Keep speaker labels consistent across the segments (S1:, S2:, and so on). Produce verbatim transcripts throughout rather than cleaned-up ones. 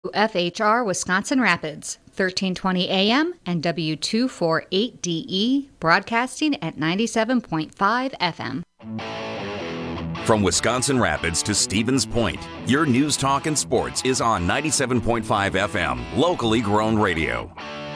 S1: F H R Wisconsin Rapids, thirteen twenty A M and W two forty-eight D E, broadcasting at ninety-seven point five F M.
S2: From Wisconsin Rapids to Stevens Point, your news, talk, and sports is on ninety-seven point five F M, locally grown radio.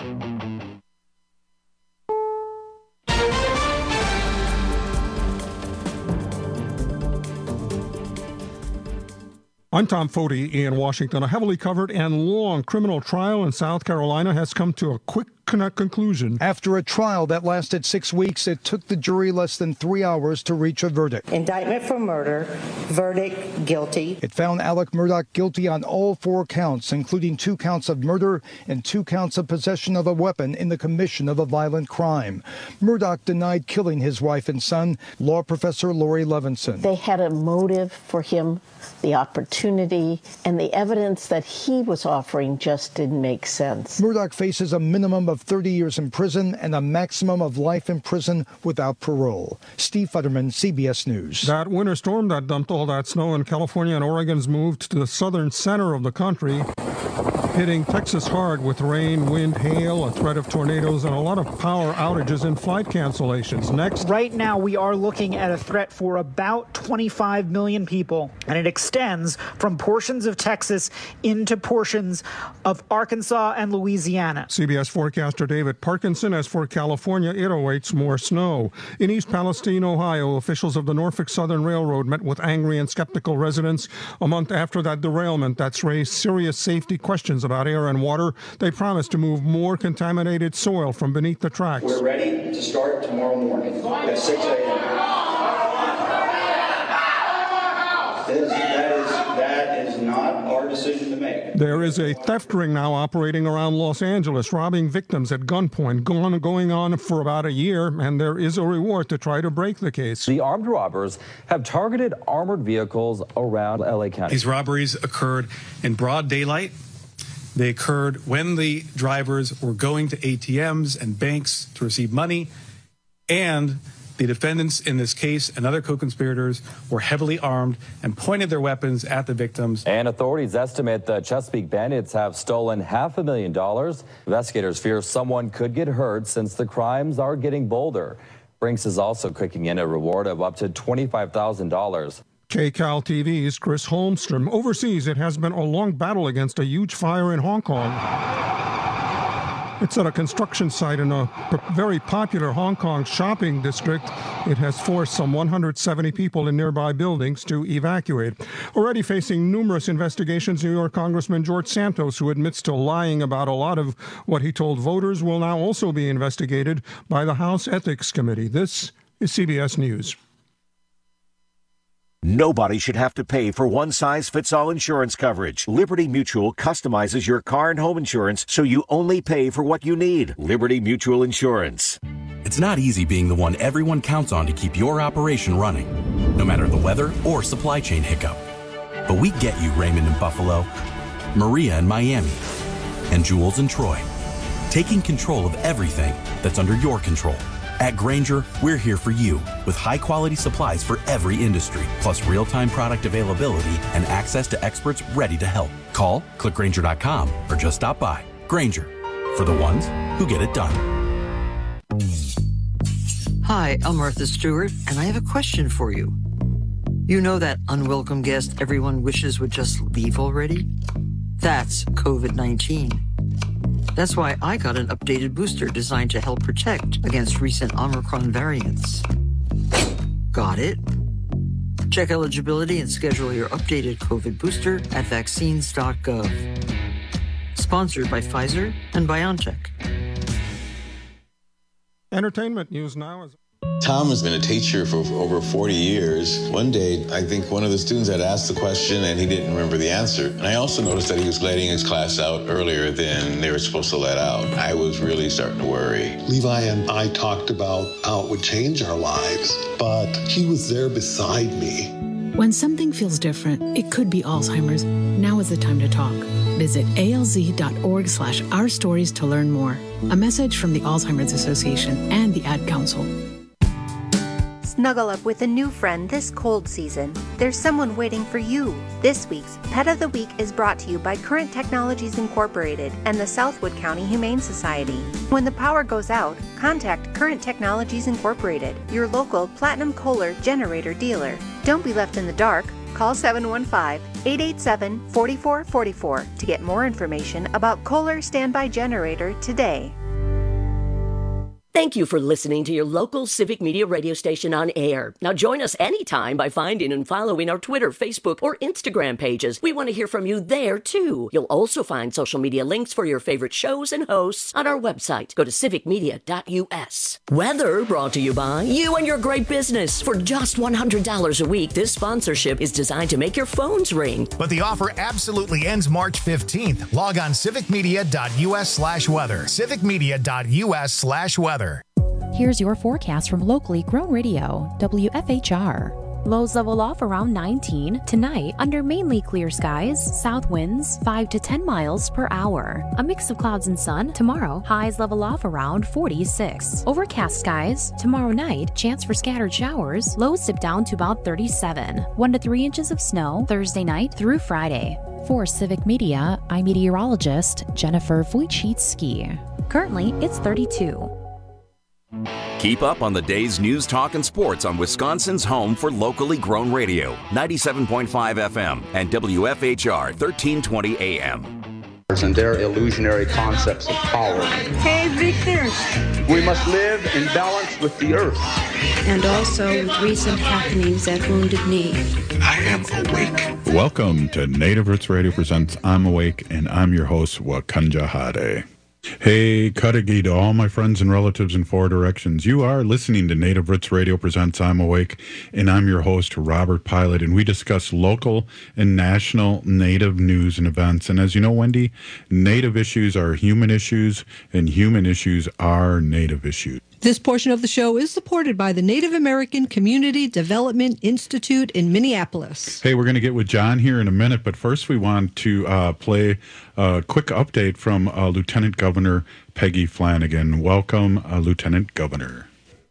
S3: I'm Tom Foti in Washington. A heavily covered and long criminal trial in South Carolina has come to a quick conclusion.
S4: After a trial that lasted six weeks, it took the jury less than three hours to reach a verdict.
S5: Indictment for murder, verdict guilty.
S4: It found Alec Murdaugh guilty on all four counts, including two counts of murder and two counts of possession of a weapon in the commission of a violent crime. Murdaugh denied killing his wife and son. Law professor Lori Levinson.
S6: They had a motive for him, the opportunity, and the evidence that he was offering just didn't make sense.
S4: Murdaugh faces a minimum of thirty years in prison and a maximum of life in prison without parole. Steve Futterman, C B S News.
S3: That winter storm that dumped all that snow in California and Oregon's moved to the southern center of the country, hitting Texas hard with rain, wind, hail, a threat of tornadoes, and a lot of power outages and flight cancellations. Next.
S7: Right now, we are looking at a threat for about twenty-five million people, and it extends from portions of Texas into portions of Arkansas and Louisiana.
S3: C B S forecaster David Parkinson. As for California, it awaits more snow. In East Palestine, Ohio, officials of the Norfolk Southern Railroad met with angry and skeptical residents a month after that derailment that's raised serious safety questions about air and water. They promised to move more contaminated soil from beneath the tracks.
S8: We're ready to start tomorrow morning at six a m That is, that is, that is not our decision to make.
S3: There is a theft ring now operating around Los Angeles, robbing victims at gunpoint, gone, going on for about a year, and there is a reward to try to break the case.
S9: The armed robbers have targeted armored vehicles around L A County.
S10: These robberies occurred in broad daylight. They occurred when the drivers were going to A T Ms and banks to receive money, and the defendants in this case and other co-conspirators were heavily armed and pointed their weapons at the victims.
S9: And authorities estimate the Chesapeake bandits have stolen half a million dollars. Investigators fear someone could get hurt since the crimes are getting bolder. Brinks is also cooking in a reward of up to twenty-five thousand dollars.
S3: K C A L T V's Chris Holmstrom. Overseas, it has been a long battle against a huge fire in Hong Kong. It's at a construction site in a very popular Hong Kong shopping district. It has forced some one hundred seventy people in nearby buildings to evacuate. Already facing numerous investigations, New York Congressman George Santos, who admits to lying about a lot of what he told voters, will now also be investigated by the House Ethics Committee. This is C B S News.
S11: Nobody should have to pay for one-size-fits-all insurance coverage. Liberty Mutual customizes your car and home insurance so you only pay for what you need. Liberty Mutual Insurance.
S12: It's not easy being the one everyone counts on to keep your operation running, no matter the weather or supply chain hiccup. But we get you, Raymond in Buffalo, Maria in Miami, and Jules in Troy, taking control of everything that's under your control. At Grainger, we're here for you with high-quality supplies for every industry, plus real-time product availability and access to experts ready to help. Call, click Grainger dot com, or just stop by. Grainger, for the ones who get it done.
S13: Hi, I'm Martha Stewart, and I have a question for you. You know that unwelcome guest everyone wishes would just leave already? That's COVID nineteen. That's why I got an updated booster designed to help protect against recent Omicron variants. Got it? Check eligibility and schedule your updated COVID booster at vaccines dot gov. Sponsored by Pfizer and BioNTech.
S3: Entertainment news now is...
S14: Tom has been a teacher for over forty years. One day, I think one of the students had asked the question and he didn't remember the answer. And I also noticed that he was letting his class out earlier than they were supposed to let out. I was really starting to worry.
S15: Levi and I talked about how it would change our lives, but he was there beside me.
S16: When something feels different, it could be Alzheimer's. Now is the time to talk. Visit A L Z dot org slash our stories to learn more. A message from the Alzheimer's Association and the Ad Council.
S17: Snuggle up with a new friend this cold season. There's someone waiting for you. This week's Pet of the Week is brought to you by Current Technologies Incorporated and the Southwood County Humane Society. When the power goes out, contact Current Technologies Incorporated, your local Platinum Kohler generator dealer. Don't be left in the dark. Call seven one five, eight eight seven, four four four four to get more information about Kohler Standby Generator today.
S18: Thank you for listening to your local Civic Media radio station on air. Now join us anytime by finding and following our Twitter, Facebook, or Instagram pages. We want to hear from you there, too. You'll also find social media links for your favorite shows and hosts on our website. Go to civic media dot u s. Weather brought to you by you and your great business. For just one hundred dollars a week, this sponsorship is designed to make your phones ring.
S19: But the offer absolutely ends March fifteenth. Log on civic media dot u s slash weather. civic media dot u s slash weather.
S20: Here's your forecast from locally grown radio, W F H R. Lows level off around nineteen. Tonight, under mainly clear skies, south winds five to ten miles per hour. A mix of clouds and sun. Tomorrow, highs level off around forty-six. Overcast skies. Tomorrow night, chance for scattered showers. Lows dip down to about thirty-seven. one to three inches of snow Thursday night through Friday. For Civic Media, I'm meteorologist Jennifer Wojcicki. Currently, it's thirty-two.
S2: Keep up on the day's news, talk, and sports on Wisconsin's home for locally grown radio, ninety-seven point five F M and W F H R thirteen twenty A M.
S21: And their illusionary concepts of power.
S22: Hey, Victor.
S21: We must live in balance with the earth.
S22: And also with recent happenings at Wounded Knee.
S23: I am awake. Welcome to Native Roots Radio Presents I'm Awake, and I'm your host, Wakanja Hade. Hey, Kadagi to all my friends and relatives in four directions. You are listening to Native Roots Radio Presents I'm Awake, and I'm your host, Robert Pilot, and we discuss local and national Native news and events. And as you know, Wendy, Native issues are human issues, and human issues are Native issues.
S24: This portion of the show is supported by the Native American Community Development Institute in Minneapolis.
S23: Hey, we're going to get with John here in a minute, but first we want to uh, play a quick update from uh, Lieutenant Governor Peggy Flanagan. Welcome, uh, Lieutenant Governor.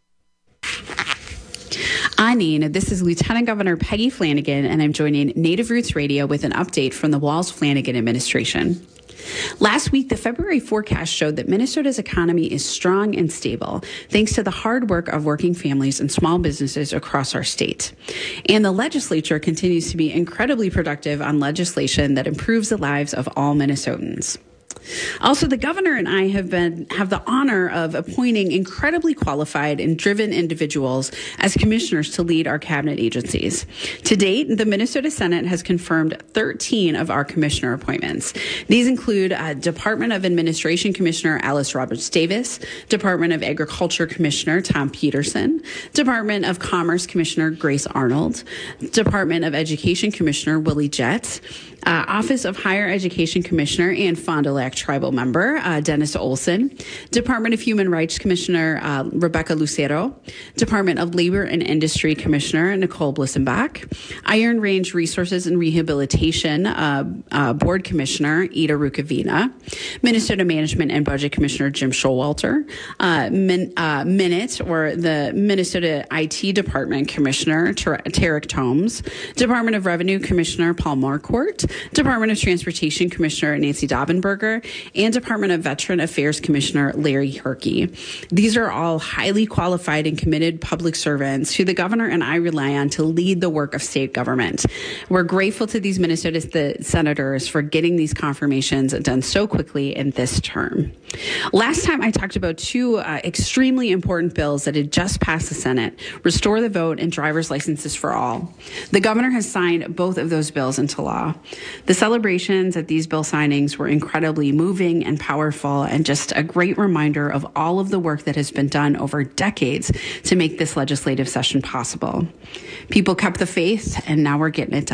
S25: Anine, this is Lieutenant Governor Peggy Flanagan, and I'm joining Native Roots Radio with an update from the Walz-Flanagan administration. Last week, the February forecast showed that Minnesota's economy is strong and stable, thanks to the hard work of working families and small businesses across our state. And the legislature continues to be incredibly productive on legislation that improves the lives of all Minnesotans. Also, the governor and I have been have the honor of appointing incredibly qualified and driven individuals as commissioners to lead our cabinet agencies. To date, the Minnesota Senate has confirmed thirteen of our commissioner appointments. These include uh, Department of Administration Commissioner Alice Roberts Davis, Department of Agriculture Commissioner Tom Peterson, Department of Commerce Commissioner Grace Arnold, Department of Education Commissioner Willie Jett, uh, Office of Higher Education Commissioner and Fond du Lac Tribal member uh, Dennis Olson, Department of Human Rights Commissioner uh, Rebecca Lucero, Department of Labor and Industry Commissioner Nicole Blissenbach, Iron Range Resources and Rehabilitation uh, uh, Board Commissioner Ida Rukavina, Minnesota Management and Budget Commissioner Jim Showalter, uh, Min, uh, Minute or the Minnesota I T Department Commissioner Ter- Tarek Tomes, Department of Revenue Commissioner Paul Marquardt, Department of Transportation Commissioner Nancy Dobbenberger, and Department of Veteran Affairs Commissioner Larry Herkey. These are all highly qualified and committed public servants who the governor and I rely on to lead the work of state government. We're grateful to these Minnesota the senators for getting these confirmations done so quickly in this term. Last time I talked about two uh, extremely important bills that had just passed the Senate, Restore the Vote and Driver's Licenses for All. The governor has signed both of those bills into law. The celebrations at these bill signings were incredibly moving and powerful, and just a great reminder of all of the work that has been done over decades to make this legislative session possible. People kept the faith, and now we're getting it done.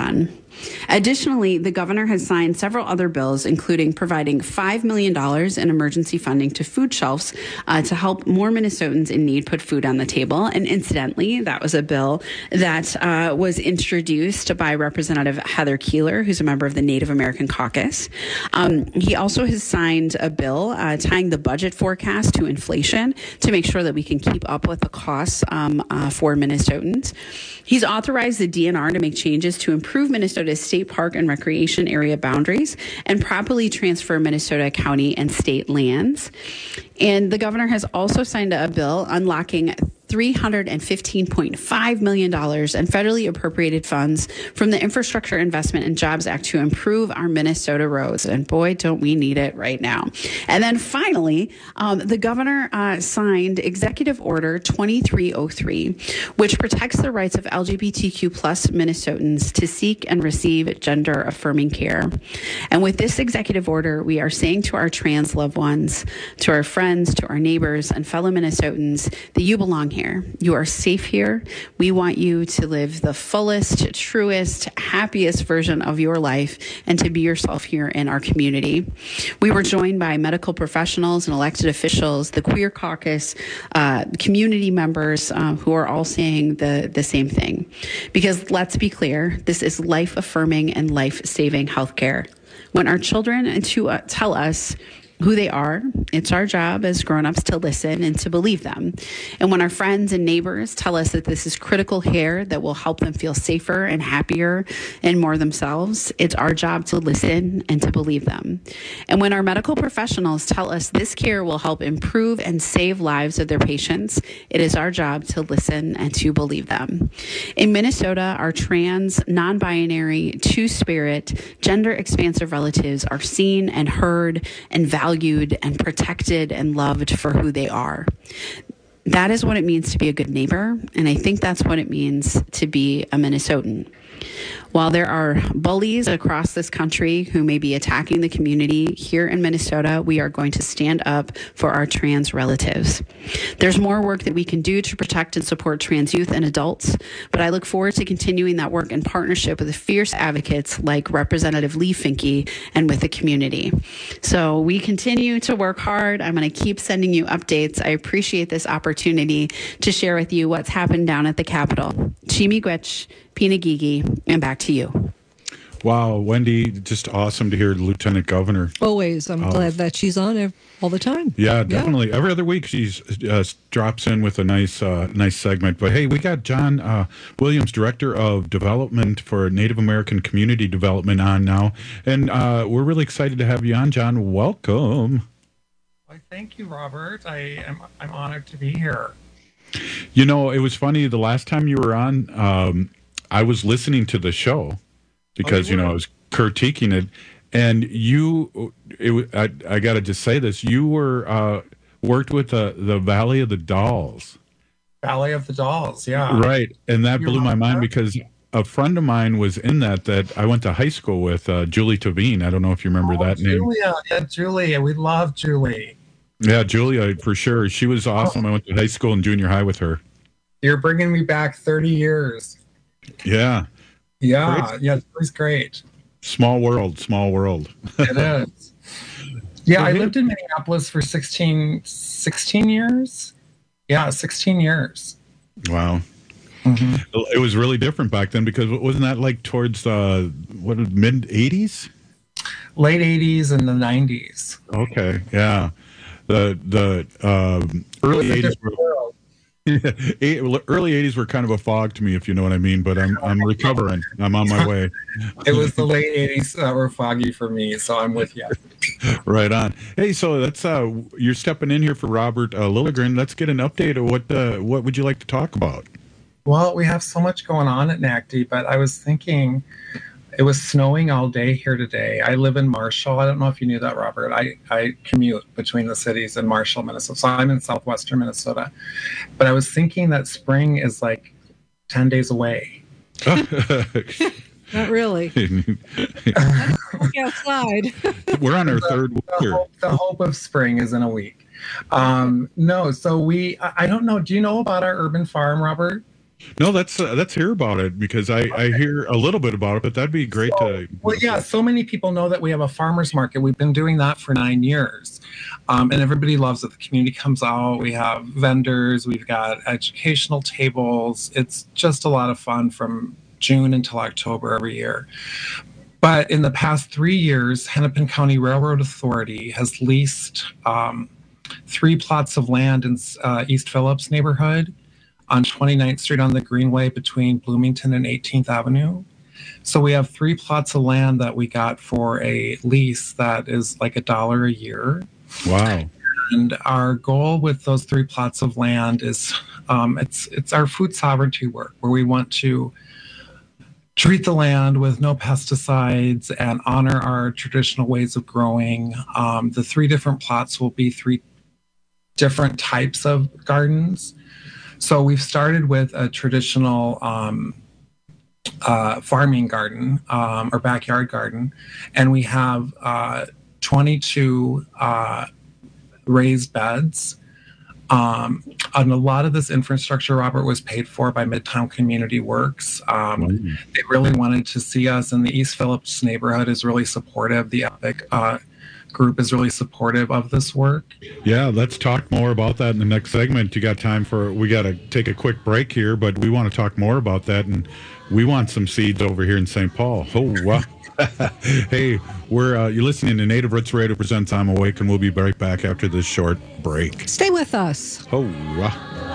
S25: Additionally, the governor has signed several other bills, including providing five million dollars in emergency funding to food shelves uh, to help more Minnesotans in need put food on the table. And incidentally, that was a bill that uh, was introduced by Representative Heather Keeler, who's a member of the Native American Caucus. Um, he also has signed a bill uh, tying the budget forecast to inflation to make sure that we can keep up with the costs um, uh, for Minnesotans. He's authorized the D N R to make changes to improve Minnesota's state park and recreation area boundaries and properly transfer Minnesota county and state lands. And the governor has also signed a bill unlocking three hundred fifteen point five million dollars in federally appropriated funds from the Infrastructure Investment and Jobs Act to improve our Minnesota roads. And boy, don't we need it right now. And then finally, um, the governor uh, signed Executive Order twenty-three oh three, which protects the rights of L G B T Q plus Minnesotans to seek and receive gender affirming care. And with this executive order, we are saying to our trans loved ones, to our friends, to our neighbors and fellow Minnesotans that you belong here. You are safe here. We want you to live the fullest, truest, happiest version of your life and to be yourself here in our community. We were joined by medical professionals and elected officials, the Queer Caucus, uh, community members uh, who are all saying the, the same thing. Because let's be clear, this is life-affirming and life-saving healthcare. When our children to, uh, tell us who they are, it's our job as grown-ups to listen and to believe them. And when our friends and neighbors tell us that this is critical care that will help them feel safer and happier and more themselves, it's our job to listen and to believe them. And when our medical professionals tell us this care will help improve and save lives of their patients, it is our job to listen and to believe them. In Minnesota, our trans, non-binary, two-spirit, gender-expansive relatives are seen and heard and valued valued and protected and loved for who they are. That is what it means to be a good neighbor, and I think that's what it means to be a Minnesotan. While there are bullies across this country who may be attacking the community, here in Minnesota, we are going to stand up for our trans relatives. There's more work that we can do to protect and support trans youth and adults, but I look forward to continuing that work in partnership with fierce advocates like Representative Lee Finke and with the community. So we continue to work hard. I'm going to keep sending you updates. I appreciate this opportunity to share with you what's happened down at the Capitol. Chi-miigwech, Pinagigi, and back to you.
S23: Wow, Wendy, just awesome to hear Lieutenant Governor.
S24: Always. I'm
S23: uh,
S24: glad that she's on it all the time.
S23: Yeah, definitely. Yeah. Every other week she uh, drops in with a nice uh, nice segment. But hey, we got John uh, Williams, Director of Development for Native American Community Development on now. And uh, we're really excited to have you on, John. Welcome.
S1: Well, thank you, Robert. I am I'm honored to be here.
S23: You know, it was funny. The last time you were on, um, I was listening to the show because, oh, you, you know, I was critiquing it. And you, it, I, I got to just say this, you were uh, worked with the, the Valley of the Dolls.
S1: Valley of the Dolls, yeah.
S23: Right. And that
S1: You're
S23: blew my mind
S1: there?
S23: because a friend of mine was in that, that I went to high school with, uh, Julie Tavine. I don't know if you remember
S1: oh,
S23: that
S1: Julia.
S23: name.
S1: Yeah, Julia. We love Julie.
S23: Yeah, Julia, for sure. She was awesome. I went to high school and junior high with her.
S1: You're bringing me back thirty years.
S23: Yeah.
S1: Yeah,
S23: great.
S1: yeah, it was great.
S23: Small world, small world.
S1: It is. Yeah,
S23: So
S1: I
S23: hey-
S1: lived in Minneapolis for sixteen, sixteen years. Yeah, sixteen years.
S23: Wow. It was really different back then because wasn't that like towards uh, what mid eighties?
S1: Late eighties and the nineties.
S23: Okay, yeah. The the um, early eighties were early eighties were kind of a fog to me, if you know what I mean. But I'm I'm recovering. I'm on my way.
S1: It was the late eighties that were foggy for me, so I'm with you.
S23: Right on. Hey, so that's uh, you're stepping in here for Robert uh, Lilligren. Let's get an update of what uh, what would you like to talk about?
S1: Well, we have so much going on at N A C D, but I was thinking it was snowing all day here today. I live in Marshall. I don't know if you knew that, Robert. I, I commute between the cities in Marshall, Minnesota. So I'm in southwestern Minnesota. But I was thinking that spring is like ten days away.
S24: Not really. Look outside.
S23: We're on our
S1: the,
S23: third
S1: the
S23: winter.
S1: hope, the hope of spring is in a week. Um, no, so we, I I don't know. Do you know about our urban farm, Robert?
S23: No, let's uh, let's hear about it, because I, I hear a little bit about it, but that'd be great
S1: so,
S23: to.
S1: Well, yeah, so many people know that we have a farmers market. We've been doing that for nine years, um, and everybody loves it. The community comes out. We have vendors. We've got educational tables. It's just a lot of fun from June until October every year. But in the past three years, Hennepin County Railroad Authority has leased um, three plots of land in uh, East Phillips neighborhood on twenty-ninth Street on the Greenway between Bloomington and eighteenth Avenue. So we have three plots of land that we got for a lease that is like a dollar a year.
S23: Wow.
S1: And our goal with those three plots of land is um, it's it's our food sovereignty work, where we want to treat the land with no pesticides and honor our traditional ways of growing. Um, the three different plots will be three different types of gardens. So we've started with a traditional um, uh, farming garden um, or backyard garden, and we have uh, twenty-two uh, raised beds. Um, and a lot of this infrastructure, Robert, was paid for by Midtown Community Works. Um, mm. They really wanted to see us, and the East Phillips neighborhood is really supportive. The Epic uh, group is really supportive of this work.
S23: Yeah, let's talk more about that in the next segment. You got time for, we got to take a quick break here, but we want to talk more about that, and we want some seeds over here in Saint Paul. Oh, wow. Hey, we're uh, you're listening to Native Roots Radio presents I'm Awake, and we'll be right back after this short break.
S24: Stay with us.
S23: Oh, wow.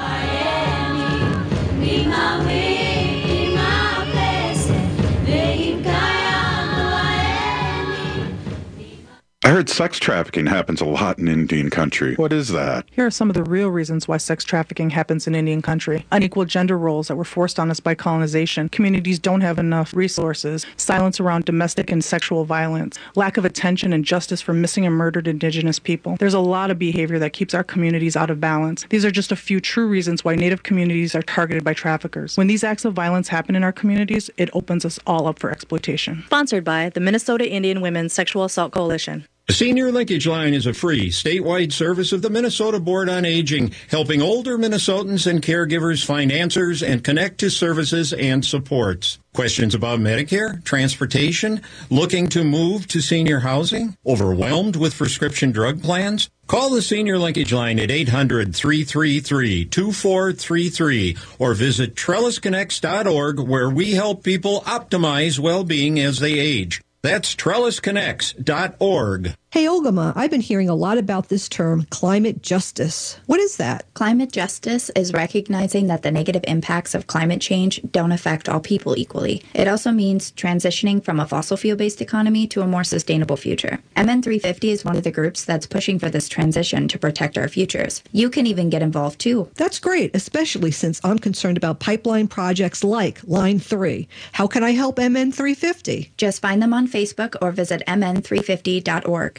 S23: I heard sex trafficking happens a lot in Indian country. What is that?
S4: Here are some of the real reasons why sex trafficking happens in Indian country. Unequal gender roles that were forced on us by colonization. Communities don't have enough resources. Silence around domestic and sexual violence. Lack of attention and justice for missing and murdered Indigenous people. There's a lot of behavior that keeps our communities out of balance. These are just a few true reasons why Native communities are targeted by traffickers. When these acts of violence happen in our communities, it opens us all up for exploitation.
S5: Sponsored by the Minnesota Indian Women's Sexual Assault Coalition.
S6: The Senior Linkage Line is a free, statewide service of the Minnesota Board on Aging, helping older Minnesotans and caregivers find answers and connect to services and supports. Questions about Medicare, transportation, looking to move to senior housing, overwhelmed with prescription drug plans? Call the Senior Linkage Line at eight hundred, three three three, two four three three or visit trellis connects dot org, where we help people optimize well-being as they age. That's trellis connects dot org.
S24: Hey, Olgama, I've been hearing a lot about this term, climate justice. What is that?
S7: Climate justice is recognizing that the negative impacts of climate change don't affect all people equally. It also means transitioning from a fossil fuel-based economy to a more sustainable future. M N three fifty is one of the groups that's pushing for this transition to protect our futures. You can even get involved, too.
S24: That's great, especially since I'm concerned about pipeline projects like Line three. How can I help M N three fifty?
S7: Just find them on Facebook or visit M N three fifty dot org.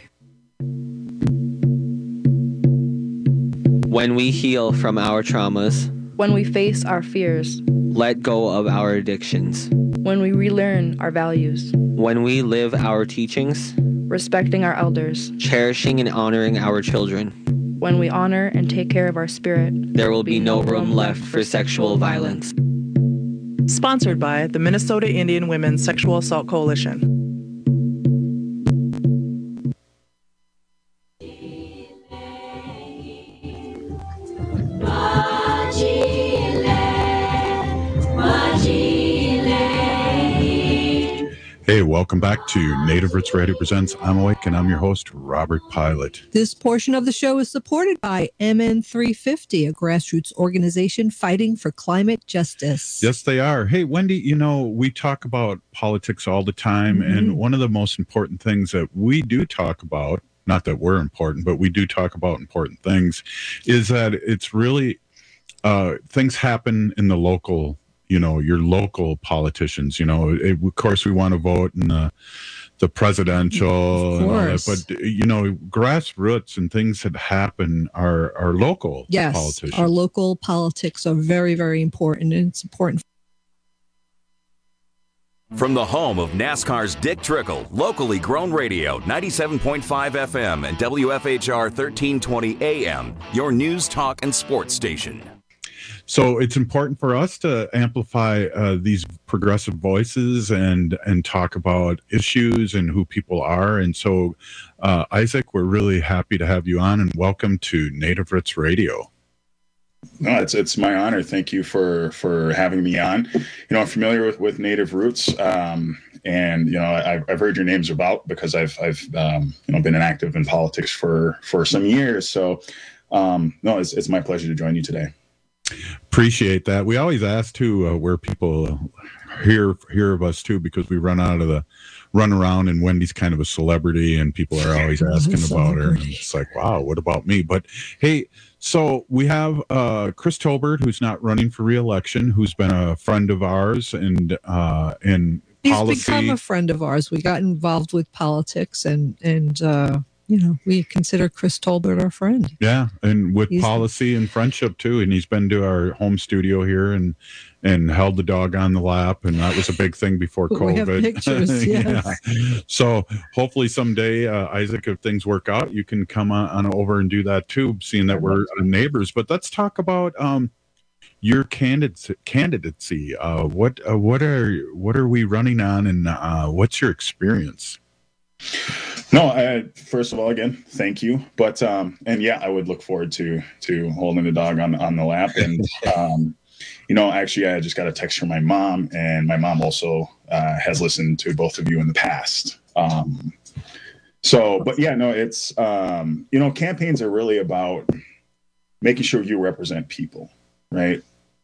S8: When we heal from our traumas,
S22: when we face our fears,
S8: let go of our addictions,
S22: when we relearn our values,
S8: when we live our teachings,
S22: respecting our elders,
S8: cherishing and honoring our children,
S22: when we honor and take care of our spirit,
S8: there will be no room left for sexual violence.
S4: Sponsored by the Minnesota Indian Women's Sexual Assault Coalition.
S23: Hey, welcome back to Native Roots Radio presents I'm Awake, and I'm your host, Robert Pilot.
S24: This portion of the show is supported by M N three fifty, a grassroots organization fighting for climate justice.
S23: Yes, they are. Hey, Wendy, you know, we talk about politics all the time, mm-hmm. and one of the most important things that we do talk about, not that we're important, but we do talk about important things, is that it's really, uh, things happen in the local you know, your local politicians, you know, it, of course we want to vote in the, the presidential, and all that, but, you know, grassroots and things that happen are, are local
S24: yes,
S23: politicians.
S24: Our local politics are very, very important, and it's important.
S2: From the home of NASCAR's Dick Trickle, locally grown radio, ninety-seven point five F M and W F H R thirteen twenty A M, your news, talk, and sports station.
S23: So it's important for us to amplify uh, these progressive voices and and talk about issues and who people are. And so, uh, Isaac, we're really happy to have you on, and welcome to Native Roots Radio.
S9: No, it's it's my honor. Thank you for for having me on. You know, I'm familiar with, with Native Roots, um, and you know, I've I've heard your names about because I've I've um, you know been active in politics for for some years. So, um, no, it's it's my pleasure to join you today.
S23: Appreciate that. We always ask too uh, where people hear hear of us too, because we run out of the run around, and Wendy's kind of a celebrity, and people are always asking about her. And it's like, wow, what about me? But hey, so we have uh, Chris Tolbert, who's not running for re-election, who's been a friend of ours, and uh, in
S24: He's
S23: policy.
S24: become a friend of ours. We got involved with politics, and and uh, you know, we consider Chris Tolbert our friend.
S23: Yeah, and with
S24: He's,
S23: policy and friendship too. And he's been to our home studio here and and held the dog on the lap, and that was a big thing before COVID.
S24: We have pictures, yes.
S23: Yeah. So hopefully someday, uh, Isaac, if things work out, you can come on, on over and do that too, seeing that we're neighbors. But let's talk about um, your candidacy. candidacy. Uh, what uh, what are what are we running on, and uh, what's your experience?
S9: No, I, first of all, again, thank you. But um, and yeah, I would look forward to to holding the dog on on the lap. And um, you know, actually, I just got a text from my mom, and my mom also uh, has listened to both of you in the past. Um, so, but yeah, no, it's um, you know, campaigns are really about making sure you represent people, right?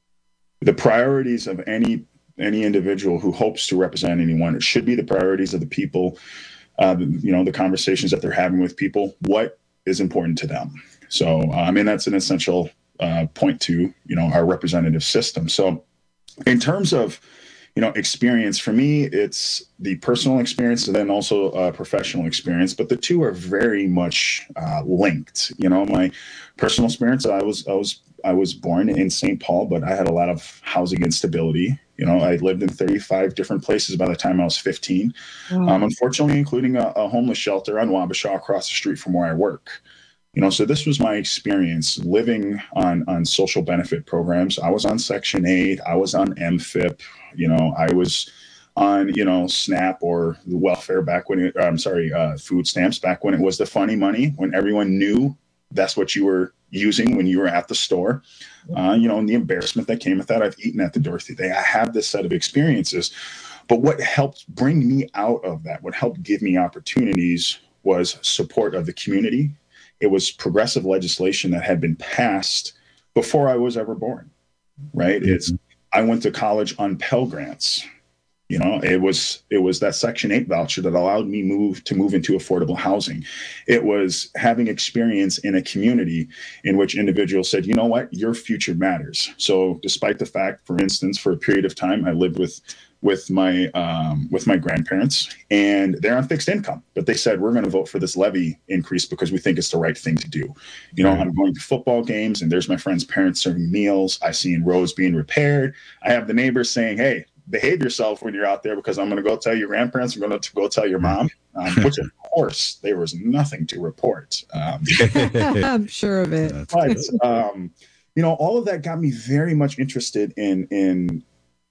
S9: The priorities of any any individual who hopes to represent anyone, it should be the priorities of the people. Uh, you know, the conversations that they're having with people, what is important to them. So, uh, I mean, that's an essential uh, point to, you know, our representative system. So in terms of, you know, experience, for me, it's the personal experience and then also uh, professional experience, but the two are very much uh, linked. You know, my personal experience, I was, I was, I was born in Saint Paul, but I had a lot of housing instability. You know, I lived in thirty-five different places by the time I was fifteen, wow. um, unfortunately, including a, a homeless shelter on Wabasha across the street from where I work. You know, so this was my experience living on, on social benefit programs. I was on Section eight. I was on M F I P. You know, I was on, you know, SNAP or the welfare back when it, I'm sorry, uh, food stamps back when it was the funny money, when everyone knew that's what you were using when you were at the store, uh, you know, and the embarrassment that came with that. I've eaten at the Dorothy Day. I have this set of experiences, but what helped bring me out of that, what helped give me opportunities was support of the community. It was progressive legislation that had been passed before I was ever born, right? Mm-hmm. It's, I went to college on Pell Grants. You know, it was it was that Section eight voucher that allowed me move to move into affordable housing. It was having experience in a community in which individuals said, you know what, your future matters. So despite the fact, for instance, for a period of time, I lived with with my um, with my grandparents, and they're on fixed income. But they said, we're going to vote for this levy increase because we think it's the right thing to do. You know, I'm going to football games, and there's my friend's parents serving meals. I see roads being repaired. I have the neighbors saying, hey, behave yourself when you're out there because I'm going to go tell your grandparents, I'm going to go tell your mom, um, which of course there was nothing to report. Um,
S24: I'm sure of it.
S9: But, um, you know, all of that got me very much interested in, in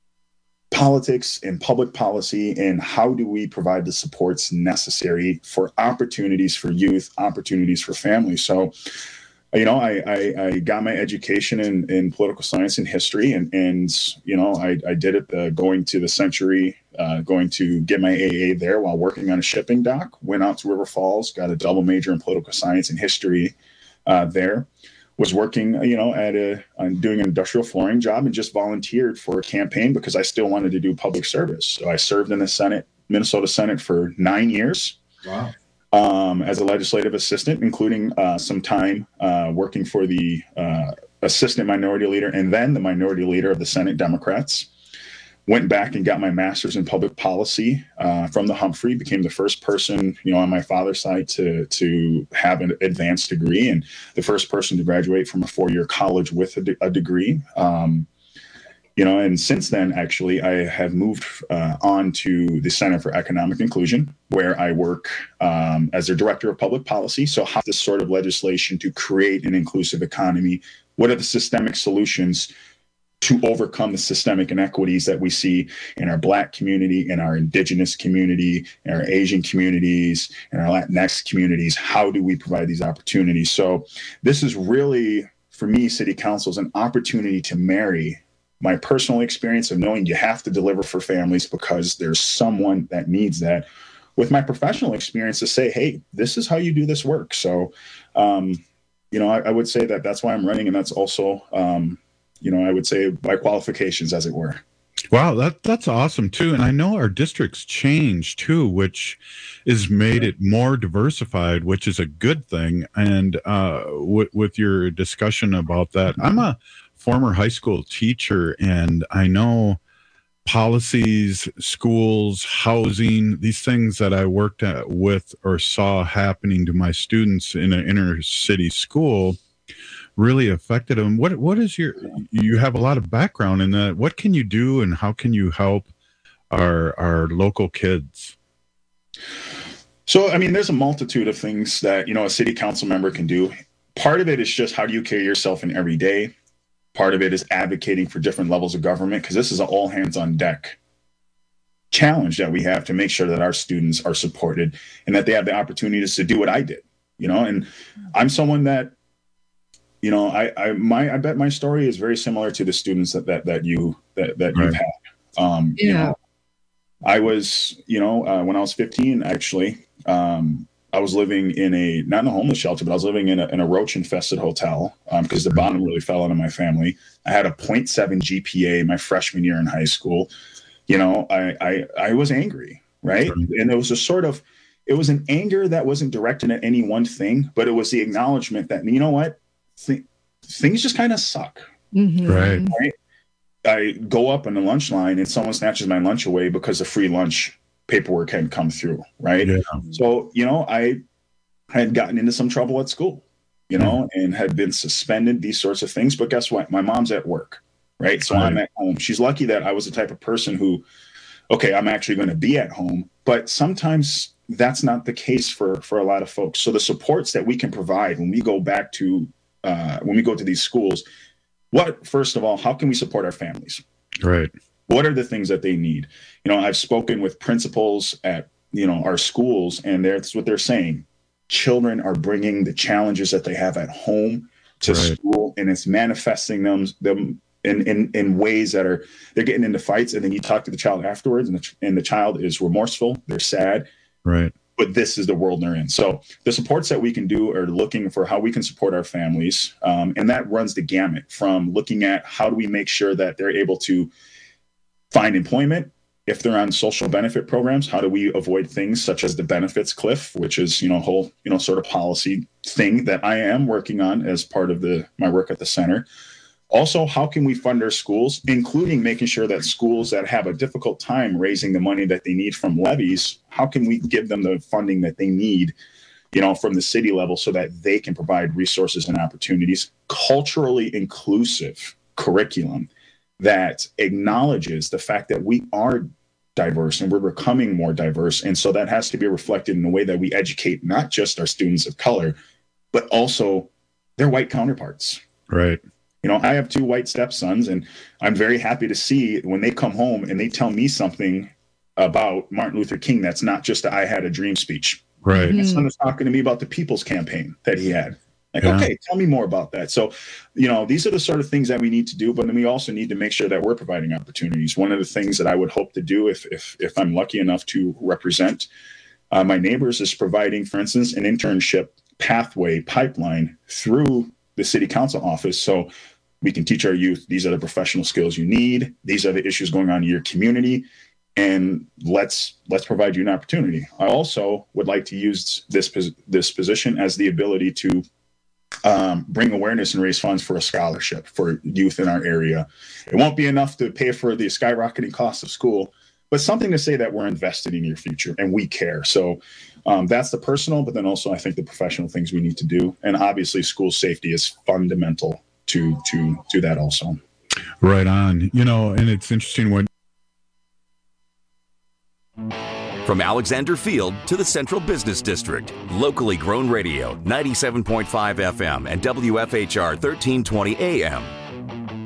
S9: politics and public policy and how do we provide the supports necessary for opportunities for youth, opportunities for families. So, you know, I, I, I got my education in, in political science and history, and, and you know, I, I did it uh, going to the Century, uh, going to get my A A there while working on a shipping dock, went out to River Falls, got a double major in political science and history uh, there, was working, you know, at a, on doing an industrial flooring job and just volunteered for a campaign because I still wanted to do public service. So I served in the Senate, Minnesota Senate for nine years. Wow. Um, as a legislative assistant, including uh, some time uh, working for the uh, assistant minority leader and then the minority leader of the Senate Democrats. Went back and got my master's in public policy uh, from the Humphrey, became the first person, you know, on my father's side to, to have an advanced degree and the first person to graduate from a four-year college with a, de- a degree. Um, You know, and since then, actually, I have moved uh, on to the Center for Economic Inclusion, where I work um, as their director of public policy. So how this sort of legislation to create an inclusive economy, what are the systemic solutions to overcome the systemic inequities that we see in our Black community, in our Indigenous community, in our Asian communities, in our Latinx communities. How do we provide these opportunities? So this is really, for me, City Council is an opportunity to marry my personal experience of knowing you have to deliver for families because there's someone that needs that, with my professional experience to say, hey, this is how you do this work. So, um, you know, I, I would say that that's why I'm running, and that's also, um, you know, I would say by qualifications, as it were.
S23: Wow, that that's awesome too. And I know our district's changed too, which is made it more diversified, which is a good thing. And uh, w- with your discussion about that, I'm a former high school teacher, and I know policies, schools, housing, these things that I worked at with or saw happening to my students in an inner city school really affected them. What what is your, you have a lot of background in that. What can you do and how can you help our our local kids?
S9: So, I mean, there's a multitude of things that, you know, a city council member can do. Part of it is just how do you carry yourself in every day? Part of it is advocating for different levels of government, because this is an all hands on deck challenge that we have to make sure that our students are supported and that they have the opportunities to do what I did, you know. And I'm someone that, you know, I, I, my, I bet my story is very similar to the students that, that, that you, that, that right. you've had. Um, yeah. You know, I was, you know, uh, when I was fifteen, actually, um, I was living in a, not in a homeless shelter, but I was living in a, in a roach infested hotel because um, the bottom really fell out of my family. I had a point seven G P A my freshman year in high school. You know, I, I, I was angry. Right. Sure. And it was a sort of, it was an anger that wasn't directed at any one thing, but it was the acknowledgement that, you know what, Th- things just kind of suck.
S23: Mm-hmm. Right.
S9: right. I go up on the lunch line and someone snatches my lunch away because the free lunch paperwork hadn't come through. Right. Yeah. So, you know, I had gotten into some trouble at school, you know, mm-hmm. and had been suspended, these sorts of things. But guess what? My mom's at work. Right. So right. I'm at home. She's lucky that I was the type of person who, okay, I'm actually going to be at home. But sometimes that's not the case for, for a lot of folks. So the supports that we can provide when we go back to Uh, when we go to these schools, what, first of all, how can we support our families?
S23: Right.
S9: What are the things that they need? You know, I've spoken with principals at, you know, our schools, and that's what they're saying. Children are bringing the challenges that they have at home to right. school, and it's manifesting them, them in, in, in ways that are, they're getting into fights, and then you talk to the child afterwards, and the, and the child is remorseful, they're sad.
S23: Right.
S9: But this is the world they're in. So the supports that we can do are looking for how we can support our families. Um, and that runs the gamut from looking at how do we make sure that they're able to find employment. If they're on social benefit programs, how do we avoid things such as the benefits cliff, which is, you know, a whole, you know, sort of policy thing that I am working on as part of the my work at the center. Also, how can we fund our schools, including making sure that schools that have a difficult time raising the money that they need from levies, how can we give them the funding that they need, you know, from the city level so that they can provide resources and opportunities, culturally inclusive curriculum that acknowledges the fact that we are diverse and we're becoming more diverse. And so that has to be reflected in the way that we educate not just our students of color, but also their white counterparts.
S23: Right.
S9: You know, I have two white stepsons, and I'm very happy to see when they come home and they tell me something about Martin Luther King that's not just a, I had a dream speech.
S23: Right.
S9: My son was talking to me about the People's Campaign that he had. Like, yeah. okay, tell me more about that. So, you know, these are the sort of things that we need to do, but then we also need to make sure that we're providing opportunities. One of the things that I would hope to do if if, if I'm lucky enough to represent uh, my neighbors is providing, for instance, an internship pathway pipeline through the city council office. So we can teach our youth, these are the professional skills you need. These are the issues going on in your community. And let's let's provide you an opportunity. I also would like to use this, this position as the ability to um, bring awareness and raise funds for a scholarship for youth in our area. It won't be enough to pay for the skyrocketing cost of school, but something to say that we're invested in your future and we care. So um, that's the personal, but then also I think the professional things we need to do. And obviously school safety is fundamental to to to that also.
S23: Right on. You know, and it's interesting when
S2: from Alexander Field to the Central Business District, locally grown radio, ninety-seven point five F M and W F H R thirteen twenty A M.
S19: The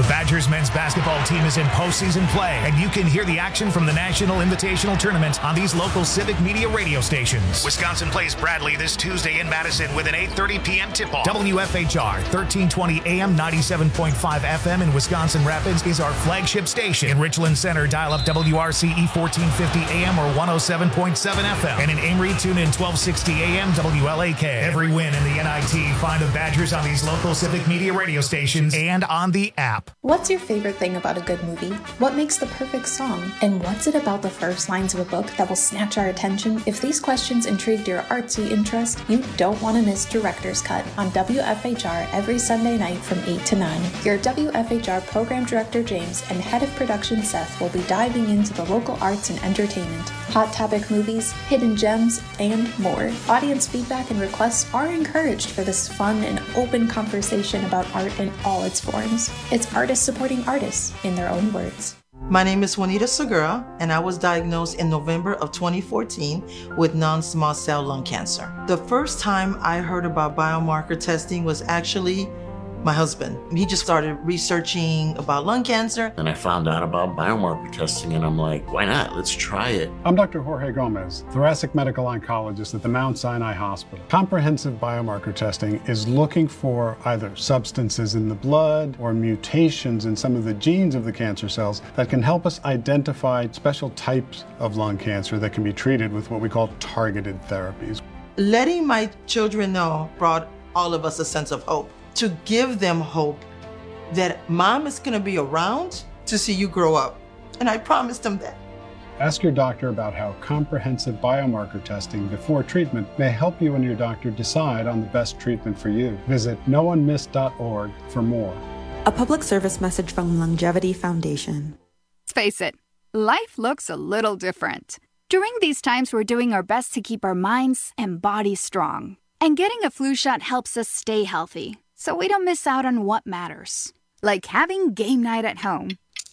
S19: Badgers men's basketball team is in postseason play, and you can hear the action from the National Invitational Tournament on these local Civic Media radio stations. Wisconsin plays Bradley this Tuesday in Madison with an eight thirty p.m. tip-off. W F H R, thirteen twenty A M, ninety-seven point five F M in Wisconsin Rapids is our flagship station. In Richland Center, dial up W R C E fourteen fifty A M or one oh seven point seven F M. And in Amory, tune in twelve sixty A M W L A K. Every win in the N I T, find the Badgers on these local Civic Media radio stations and on the app.
S3: What's your favorite thing about a good movie? What makes the perfect song? And what's it about the first lines of a book that will snatch our attention? If these questions intrigued your artsy interest, you don't want to miss Director's Cut on W F H R every Sunday night from eight to nine. Your W F H R Program Director James and Head of Production Seth will be diving into the local arts and entertainment, hot topic movies, hidden gems, and more. Audience feedback and requests are encouraged for this fun and open conversation about art in all its forms. It's artists supporting artists in their own words.
S10: My name is Juanita Segura, and I was diagnosed in November of twenty fourteen with non-small cell lung cancer. The first time I heard about biomarker testing was actually my husband. He just started researching about lung cancer.
S11: And I found out about biomarker testing, and I'm like, why not? Let's try it.
S12: I'm Doctor Jorge Gomez, thoracic medical oncologist at the Mount Sinai Hospital. Comprehensive biomarker testing is looking for either substances in the blood or mutations in some of the genes of the cancer cells that can help us identify special types of lung cancer that can be treated with what we call targeted therapies.
S10: Letting my children know brought all of us a sense of hope. To give them hope that mom is going to be around to see you grow up. And I promised them that.
S12: Ask your doctor about how comprehensive biomarker testing before treatment may help you and your doctor decide on the best treatment for you. Visit no one missed dot org for more.
S13: A public service message from Longevity Foundation.
S26: Let's face it, life looks a little different. During these times, we're doing our best to keep our minds and bodies strong. And getting a flu shot helps us stay healthy, so we don't miss out on what matters, like having game night at home.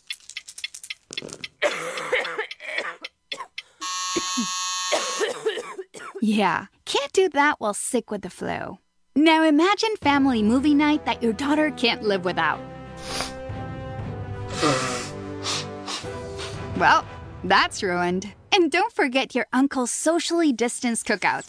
S26: Yeah, can't do that while sick with the flu. Now imagine family movie night that your daughter can't live without. Well, that's ruined. And don't forget your uncle's socially distanced cookout.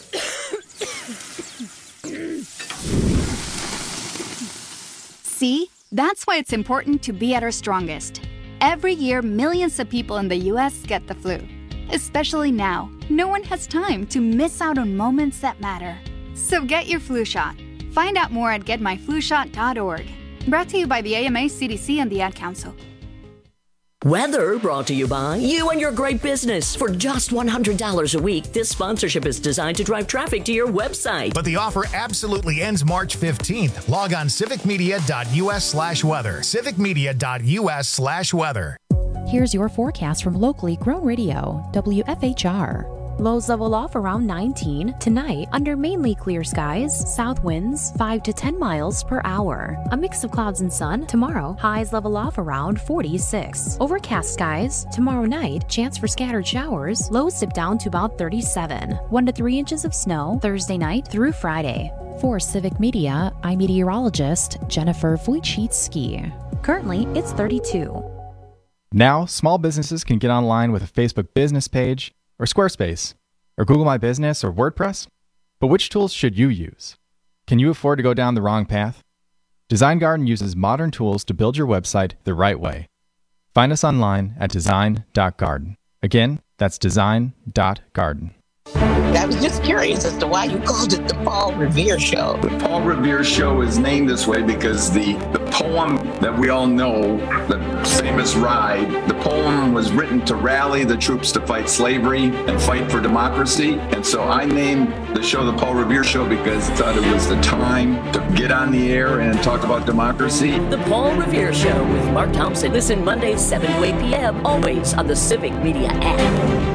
S26: See, that's why it's important to be at our strongest. Every year, millions of people in the U S get the flu. Especially now, no one has time to miss out on moments that matter. So get your flu shot. Find out more at get my flu shot dot org. Brought to you by the A M A, C D C, and the Ad Council.
S18: Weather brought to you by you and your great business. For just one hundred dollars a week, this sponsorship is designed to drive traffic to your website.
S19: But the offer absolutely ends March fifteenth. Log on civic media dot U S slash weather. civic media dot U S slash weather.
S20: Here's your forecast from locally grown radio, W F H R. Lows level off around nineteen. Tonight, under mainly clear skies, south winds five to ten miles per hour. A mix of clouds and sun. Tomorrow, highs level off around forty-six. Overcast skies. Tomorrow night, chance for scattered showers. Lows dip down to about thirty-seven. one to three inches of snow Thursday night through Friday. For Civic Media, I'm meteorologist Jennifer Wojcicki. Currently, it's thirty-two.
S27: Now, small businesses can get online with a Facebook business page, or Squarespace, or Google My Business, or WordPress. But which tools should you use? Can you afford to go down the wrong path? Design Garden uses modern tools to build your website the right way. Find us online at design dot garden. Again, that's design dot garden.
S28: I was just curious as to why you called it the Paul Revere Show.
S29: The Paul Revere Show is named this way because the, the poem that we all know, the famous Ride, the poem was written to rally the troops to fight slavery and fight for democracy. And so I named the show the Paul Revere Show because I thought it was the time to get on the air and talk about democracy.
S18: The Paul Revere Show with Mark Thompson. Listen Mondays, seven to eight p.m., always on the Civic Media app.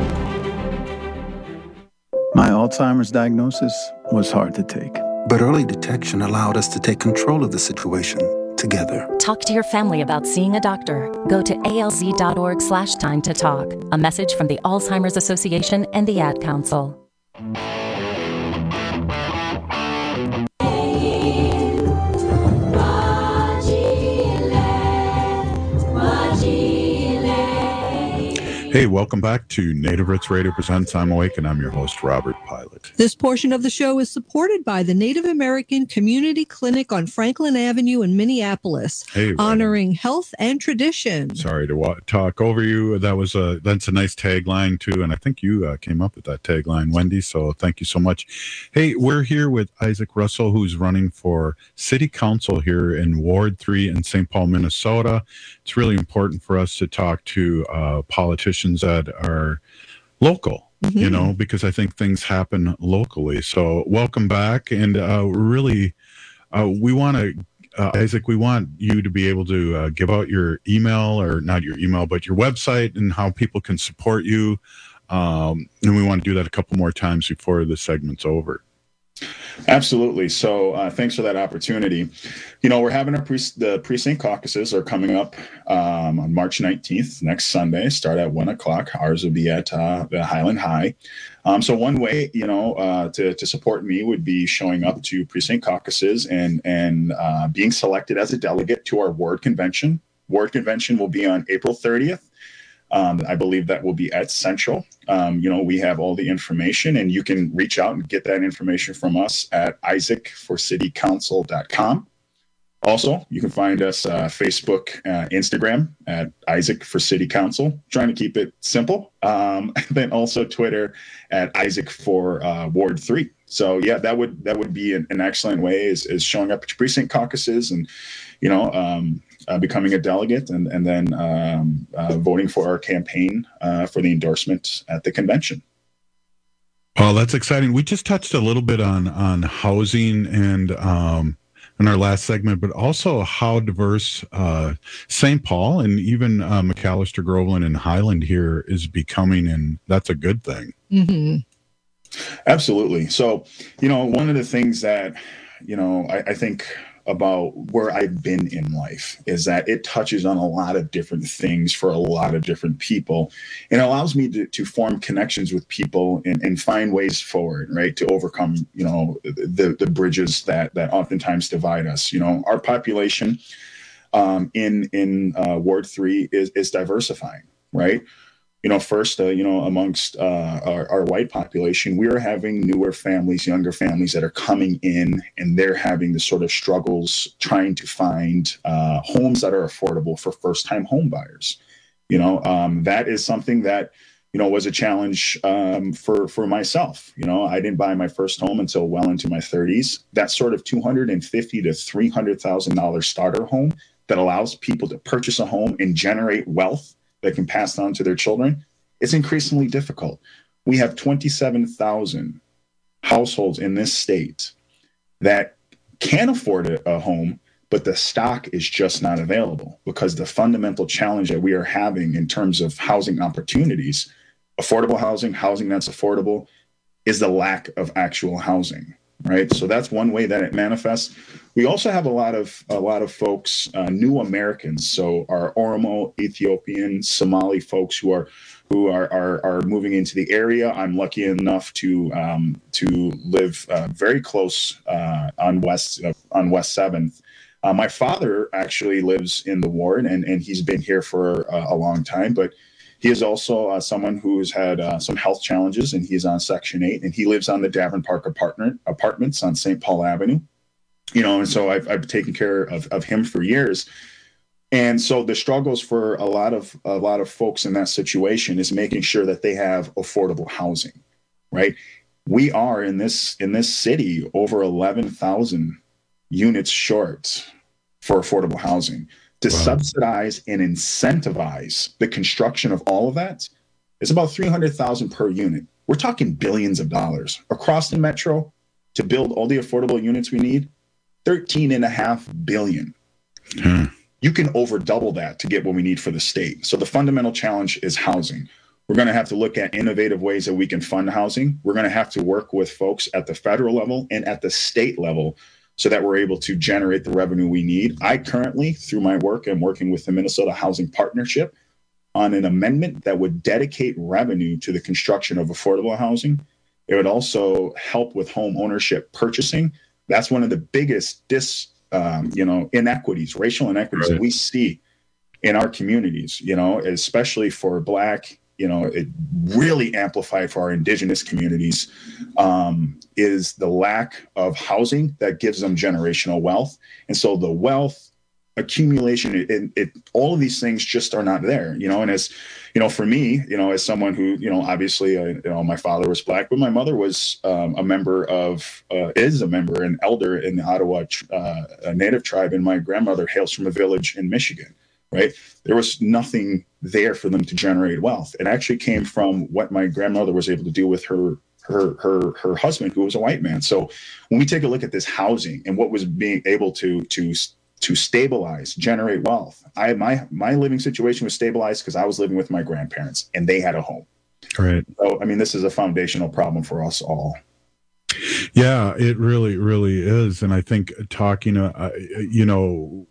S30: My Alzheimer's diagnosis was hard to take.
S31: But early detection allowed us to take control of the situation together.
S32: Talk to your family about seeing a doctor. Go to A L Z dot org slash time to talk. A message from the Alzheimer's Association and the Ad Council.
S23: Hey, welcome back to Native Roots Radio Presents I'm Awake, and I'm your host, Robert Pilot.
S24: This portion of the show is supported by the Native American Community Clinic on Franklin Avenue in Minneapolis,
S23: hey,
S24: honoring health and tradition.
S23: Sorry to wa- talk over you. That was a that's a nice tagline too, and I think you uh, came up with that tagline, Wendy. So thank you so much. Hey, we're here with Isaac Russell, who's running for City Council here in Ward Three in Saint Paul, Minnesota. It's really important for us to talk to uh, politicians that are local, mm-hmm. you know, because I think things happen locally. So welcome back. And uh, really, uh, we want to, uh, Isaac, we want you to be able to uh, give out your email, or not your email, but your website and how people can support you. Um, and we want to do that a couple more times before the segment's over.
S9: Absolutely. So uh, thanks for that opportunity. You know, we're having our pre- the precinct caucuses are coming up um, on March nineteenth, next Sunday, start at one o'clock. Ours will be at uh, the Highland High. Um, so one way, you know, uh, to, to support me would be showing up to precinct caucuses and, and uh, being selected as a delegate to our ward convention. Ward convention will be on April thirtieth. Um, I believe that will be at Central. Um, you know, we have all the information, and you can reach out and get that information from us at isaac for city council dot com. Also, you can find us uh, Facebook, uh, Instagram at Isaac for City Council, trying to keep it simple. Um, and then also Twitter at Isaac for uh, Ward Three. So yeah, that would that would be an, an excellent way is, is showing up at precinct caucuses and, you know, um, Uh, becoming a delegate and, and then um, uh, voting for our campaign uh, for the endorsement at the convention.
S23: Oh, that's exciting. We just touched a little bit on on housing and um, in our last segment, but also how diverse uh, Saint Paul and even uh, McAllister, Groveland, and Highland here is becoming, and that's a good thing.
S24: Mm-hmm.
S9: Absolutely. So, you know, one of the things that, you know, I, I think about where I've been in life is that it touches on a lot of different things for a lot of different people, and allows me to, to form connections with people and, and find ways forward, right, to overcome, you know, the the bridges that that oftentimes divide us. You know, our population um, in in uh, Ward Three is is diversifying, right? You know, first, uh, you know, amongst uh, our, our white population, we are having newer families, younger families that are coming in, and they're having the sort of struggles trying to find uh, homes that are affordable for first-time home buyers. You know, um, that is something that, you know, was a challenge um, for for myself. You know, I didn't buy my first home until well into my thirties. That sort of two hundred fifty thousand to three hundred thousand dollars starter home that allows people to purchase a home and generate wealth that can pass on to their children, it's increasingly difficult. We have twenty-seven thousand households in this state that can afford a, a home, but the stock is just not available because the fundamental challenge that we are having in terms of housing opportunities, affordable housing, housing that's affordable, is the lack of actual housing, right? So that's one way that it manifests. We also have a lot of a lot of folks, uh, new Americans, so our Oromo, Ethiopian, Somali folks who are who are are, are moving into the area. I'm lucky enough to um, to live uh, very close uh, on West uh, on West seventh. Uh, my father actually lives in the ward, and and he's been here for uh, a long time, but he is also uh, someone who's had uh, some health challenges, and he's on Section eight, and he lives on the Davin Park apartment apartments on Saint Paul Avenue. You know, and so I've, I've taken care of, of him for years. And so the struggles for a lot of a lot of folks in that situation is making sure that they have affordable housing, right? We are in this in this city over eleven thousand units short for affordable housing. To wow. subsidize and incentivize the construction of all of that is about three hundred thousand per unit. We're talking billions of dollars across the metro to build all the affordable units we need. thirteen and a half billion. Hmm. You can over double that to get what we need for the state. So the fundamental challenge is housing. We're going to have to look at innovative ways that we can fund housing. We're going to have to work with folks at the federal level and at the state level so that we're able to generate the revenue we need. I currently, through my work, am working with the Minnesota Housing Partnership on an amendment that would dedicate revenue to the construction of affordable housing. It would also help with home ownership purchasing. That's one of the biggest dis, um, you know, inequities, racial inequities right. that we see in our communities, you know, especially for Black, you know, it really amplified for our indigenous communities um, is the lack of housing that gives them generational wealth. And so the wealth accumulation, it, it, it all of these things just are not there, you know. And as you know, for me, you know, as someone who, you know, obviously, uh, you know, my father was Black, but my mother was um, a member of, uh, is a member, an elder in the Ottawa uh, a Native tribe, and my grandmother hails from a village in Michigan, right? There was nothing there for them to generate wealth. It actually came from what my grandmother was able to do with her her her her husband, who was a white man. So when we take a look at this housing and what was being able to to to stabilize, generate wealth. I my my living situation was stabilized because I was living with my grandparents and they had a home.
S23: Right.
S9: So I mean, this is a foundational problem for us all.
S23: Yeah, it really, really is. And I think talking, uh, you know,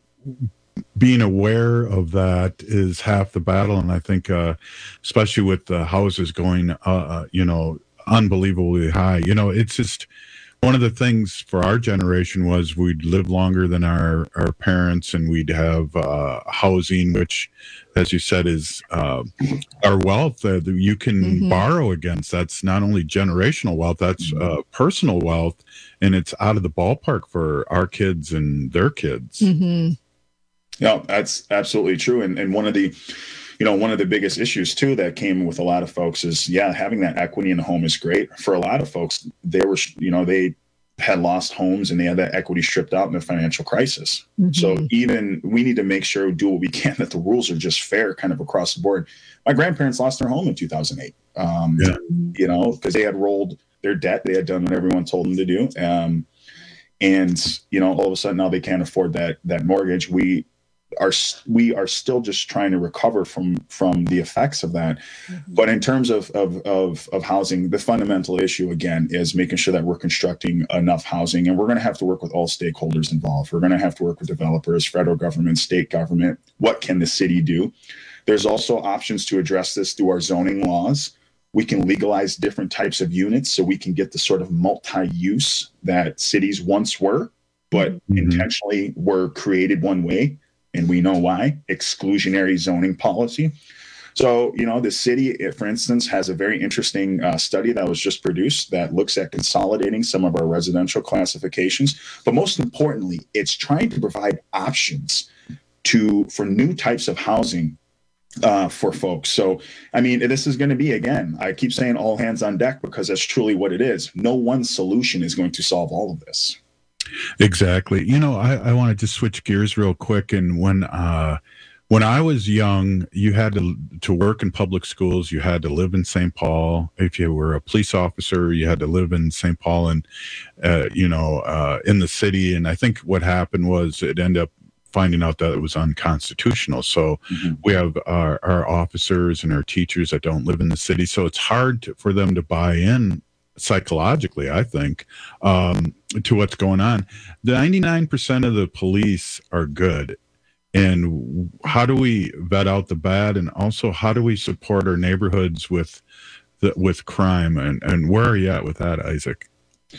S23: being aware of that is half the battle. And I think, uh, especially with the houses going, uh, you know, unbelievably high, you know, it's just. One of the things for our generation was we'd live longer than our, our parents, and we'd have uh, housing, which, as you said, is uh, our wealth uh, that you can mm-hmm. borrow against. That's not only generational wealth, that's uh, personal wealth, and it's out of the ballpark for our kids and their kids.
S24: Mm-hmm.
S9: Yeah, that's absolutely true. And and one of the You know, one of the biggest issues, too, that came with a lot of folks is, yeah, having that equity in the home is great. For a lot of folks, they were, you know, they had lost homes and they had that equity stripped out in the financial crisis. Mm-hmm. So even we need to make sure we do what we can, that the rules are just fair kind of across the board. My grandparents lost their home in two thousand eight, um, yeah. you know, because they had rolled their debt. They had done what everyone told them to do. Um, and, you know, all of a sudden now they can't afford that that mortgage. We are we are still just trying to recover from from the effects of that. Mm-hmm. But in terms of, of of of housing, the fundamental issue again is making sure that we're constructing enough housing, and we're going to have to work with all stakeholders involved. We're going to have to work with developers, federal government, state government. What can the city do? There's also options to address this through our zoning laws. We can legalize different types of units so we can get the sort of multi-use that cities once were, but mm-hmm. intentionally were created one way. And we know why. Exclusionary zoning policy. So, you know, the city, for instance, has a very interesting uh, study that was just produced that looks at consolidating some of our residential classifications. But most importantly, it's trying to provide options to for new types of housing uh, for folks. So, I mean, this is going to be, again, I keep saying all hands on deck because that's truly what it is. No one solution is going to solve all of this.
S23: Exactly. You know, I, I wanted to switch gears real quick. And when uh, when I was young, you had to to work in public schools. You had to live in Saint Paul. If you were a police officer, you had to live in Saint Paul and, uh, you know, uh, in the city. And I think what happened was it ended up finding out that it was unconstitutional. So mm-hmm. we have our, our officers and our teachers that don't live in the city. So it's hard to, for them to buy in psychologically, I think, um, to what's going on. ninety-nine percent of the police are good. And how do we vet out the bad? And also, how do we support our neighborhoods with the, with crime? And, and where are you at with that, Isaac?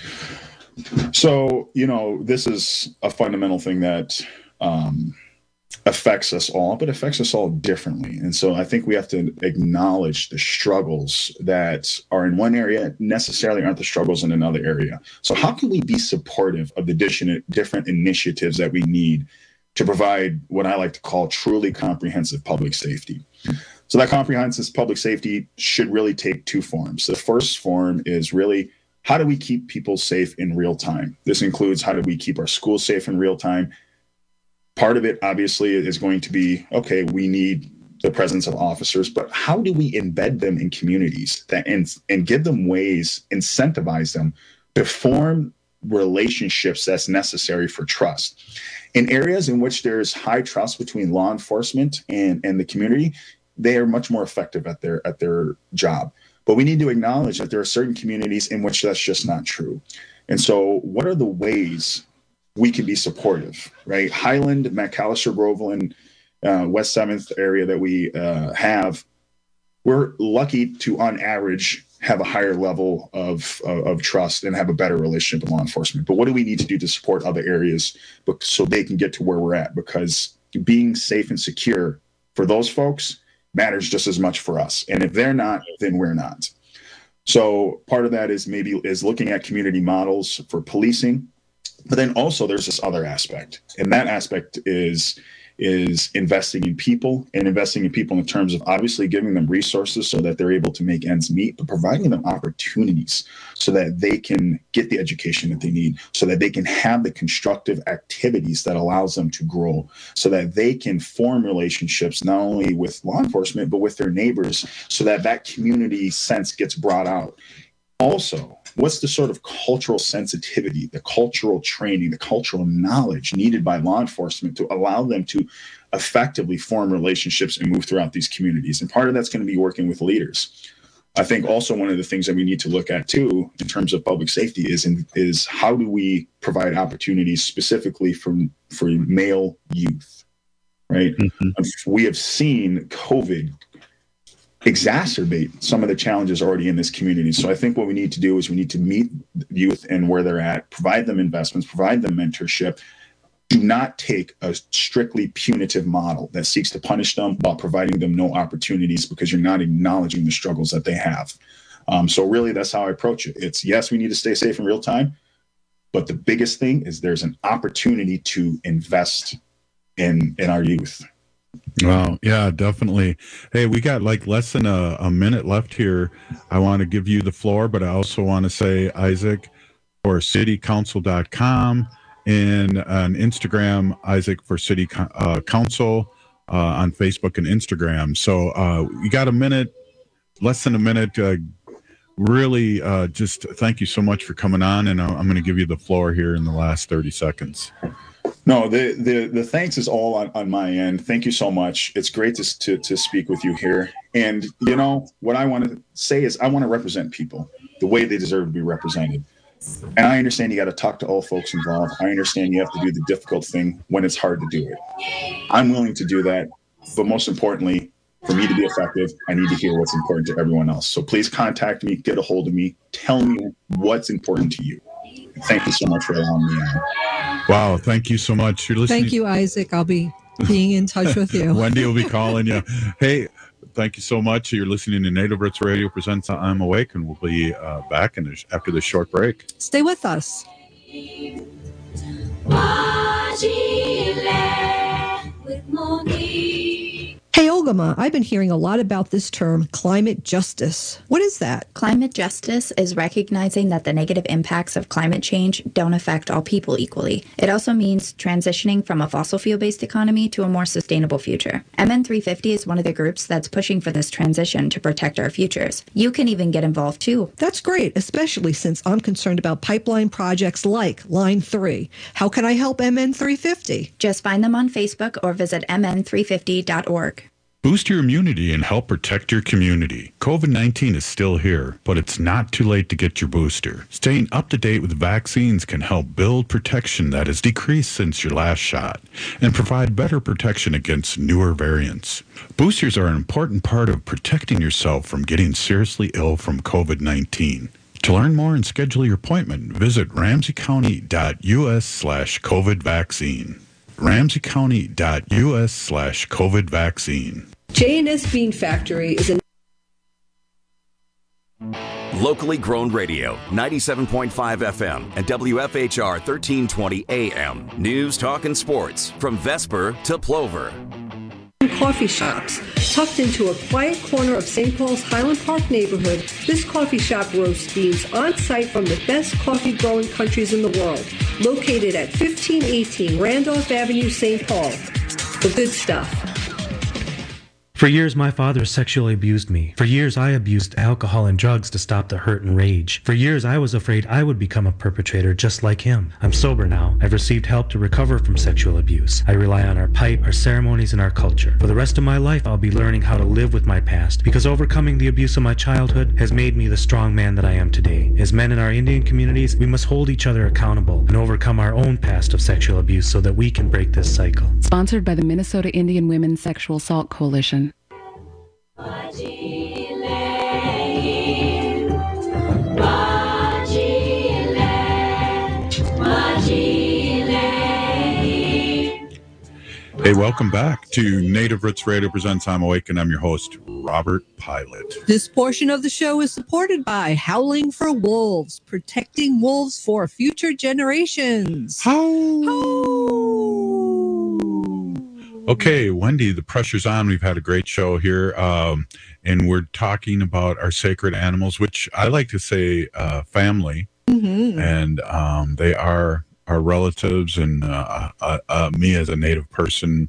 S9: So, you know, this is a fundamental thing that um, affects us all, but affects us all differently. And so I think we have to acknowledge the struggles that are in one area necessarily aren't the struggles in another area. So how can we be supportive of the different initiatives that we need to provide what I like to call truly comprehensive public safety? So that comprehensive public safety should really take two forms. The first form is really, how do we keep people safe in real time? This includes, how do we keep our schools safe in real time? Part of it, obviously, is going to be, okay, we need the presence of officers, but how do we embed them in communities that and, and give them ways, incentivize them to form relationships that's necessary for trust? In areas in which there's high trust between law enforcement and, and the community, they are much more effective at their at their job. But we need to acknowledge that there are certain communities in which that's just not true. And so what are the ways we can be supportive, right? Highland, McAllister, Groveland, uh, West seventh area that we uh, have, we're lucky to, on average, have a higher level of, of, of trust and have a better relationship with law enforcement. But what do we need to do to support other areas so they can get to where we're at? Because being safe and secure for those folks matters just as much for us. And if they're not, then we're not. So part of that is maybe is looking at community models for policing. But then also there's this other aspect. And that aspect is is investing in people and investing in people in terms of obviously giving them resources so that they're able to make ends meet, but providing them opportunities so that they can get the education that they need, so that they can have the constructive activities that allows them to grow, so that they can form relationships not only with law enforcement, but with their neighbors, so that that community sense gets brought out. Also, what's the sort of cultural sensitivity, the cultural training, the cultural knowledge needed by law enforcement to allow them to effectively form relationships and move throughout these communities? And part of that's going to be working with leaders. I think also one of the things that we need to look at too, in terms of public safety, is in, is how do we provide opportunities specifically for, for male youth, right? Mm-hmm. We have seen COVID exacerbate some of the challenges already in this community. So I think what we need to do is we need to meet youth and where they're at, provide them investments, provide them mentorship. Do not take a strictly punitive model that seeks to punish them while providing them no opportunities because you're not acknowledging the struggles that they have. Um, so really, that's how I approach it. It's, yes, we need to stay safe in real time, but the biggest thing is there's an opportunity to invest in, in our youth.
S23: Wow. Yeah, definitely. Hey, we got like less than a, a minute left here. I want to give you the floor, but I also want to say, Isaac, for city council dot com and on Instagram, Isaac for City uh, Council uh, on Facebook and Instagram. So uh, you got a minute, less than a minute. Uh, really, uh, just thank you so much for coming on. And I'm going to give you the floor here in the last thirty seconds.
S9: No, the, the the thanks is all on, on my end. Thank you so much. It's great to, to to speak with you here. And, you know, what I want to say is I want to represent people the way they deserve to be represented. And I understand you got to talk to all folks involved. I understand you have to do the difficult thing when it's hard to do it. I'm willing to do that. But most importantly, for me to be effective, I need to hear what's important to everyone else. So please contact me, get a hold of me, tell me what's important to you. Thank you so much for allowing me on.
S23: Wow, thank you so much. You're listening.
S24: Thank you, Isaac. I'll be being in touch with you.
S23: Wendy will be calling you. Hey, thank you so much. You're listening to Native Roots Radio presents I'm Awake, and we'll be uh, back in this, after this short break.
S24: Stay with us. Hey, Ogama, I've been hearing a lot about this term, climate justice. What is that?
S3: Climate justice is recognizing that the negative impacts of climate change don't affect all people equally. It also means transitioning from a fossil fuel-based economy to a more sustainable future. M N three fifty is one of the groups that's pushing for this transition to protect our futures. You can even get involved too.
S24: That's great, especially since I'm concerned about pipeline projects like Line three. How can I help M N three fifty?
S3: Just find them on Facebook or visit M N three fifty dot org.
S23: Boost your immunity and help protect your community. COVID nineteen is still here, but it's not too late to get your booster. Staying up to date with vaccines can help build protection that has decreased since your last shot and provide better protection against newer variants. Boosters are an important part of protecting yourself from getting seriously ill from COVID nineteen. To learn more and schedule your appointment, visit ramsey county dot u s slash COVID vaccine. ramsey county dot u s slash COVID vaccine.
S24: J and S Bean Factory is a
S2: locally grown radio, ninety-seven point five F M and W F H R thirteen twenty A M. News, talk, and sports from Vesper to Plover.
S24: Coffee shops. Tucked into a quiet corner of Saint Paul's Highland Park neighborhood, this coffee shop roasts beans on site from the best coffee growing countries in the world. Located at fifteen eighteen Randolph Avenue, Saint Paul. The good stuff.
S1: For years, my father sexually abused me. For years, I abused alcohol and drugs to stop the hurt and rage. For years, I was afraid I would become a perpetrator just like him. I'm sober now. I've received help to recover from sexual abuse. I rely on our pipe, our ceremonies, and our culture. For the rest of my life, I'll be learning how to live with my past, because overcoming the abuse of my childhood has made me the strong man that I am today. As men in our Indian communities, we must hold each other accountable and overcome our own past of sexual abuse so that we can break this cycle.
S5: Sponsored by the Minnesota Indian Women's Sexual Assault Coalition.
S23: Hey, welcome back to Native Roots Radio Presents I'm Awake, and I'm your host, Robert Pilot.
S24: This portion of the show is supported by Howling for Wolves, protecting wolves for future generations.
S23: Howl. Okay, Wendy, the pressure's on. We've had a great show here, um, and we're talking about our sacred animals, which I like to say uh, family,
S24: Mm-hmm.
S23: and um, they are our relatives, and uh, uh, uh, me as a Native person,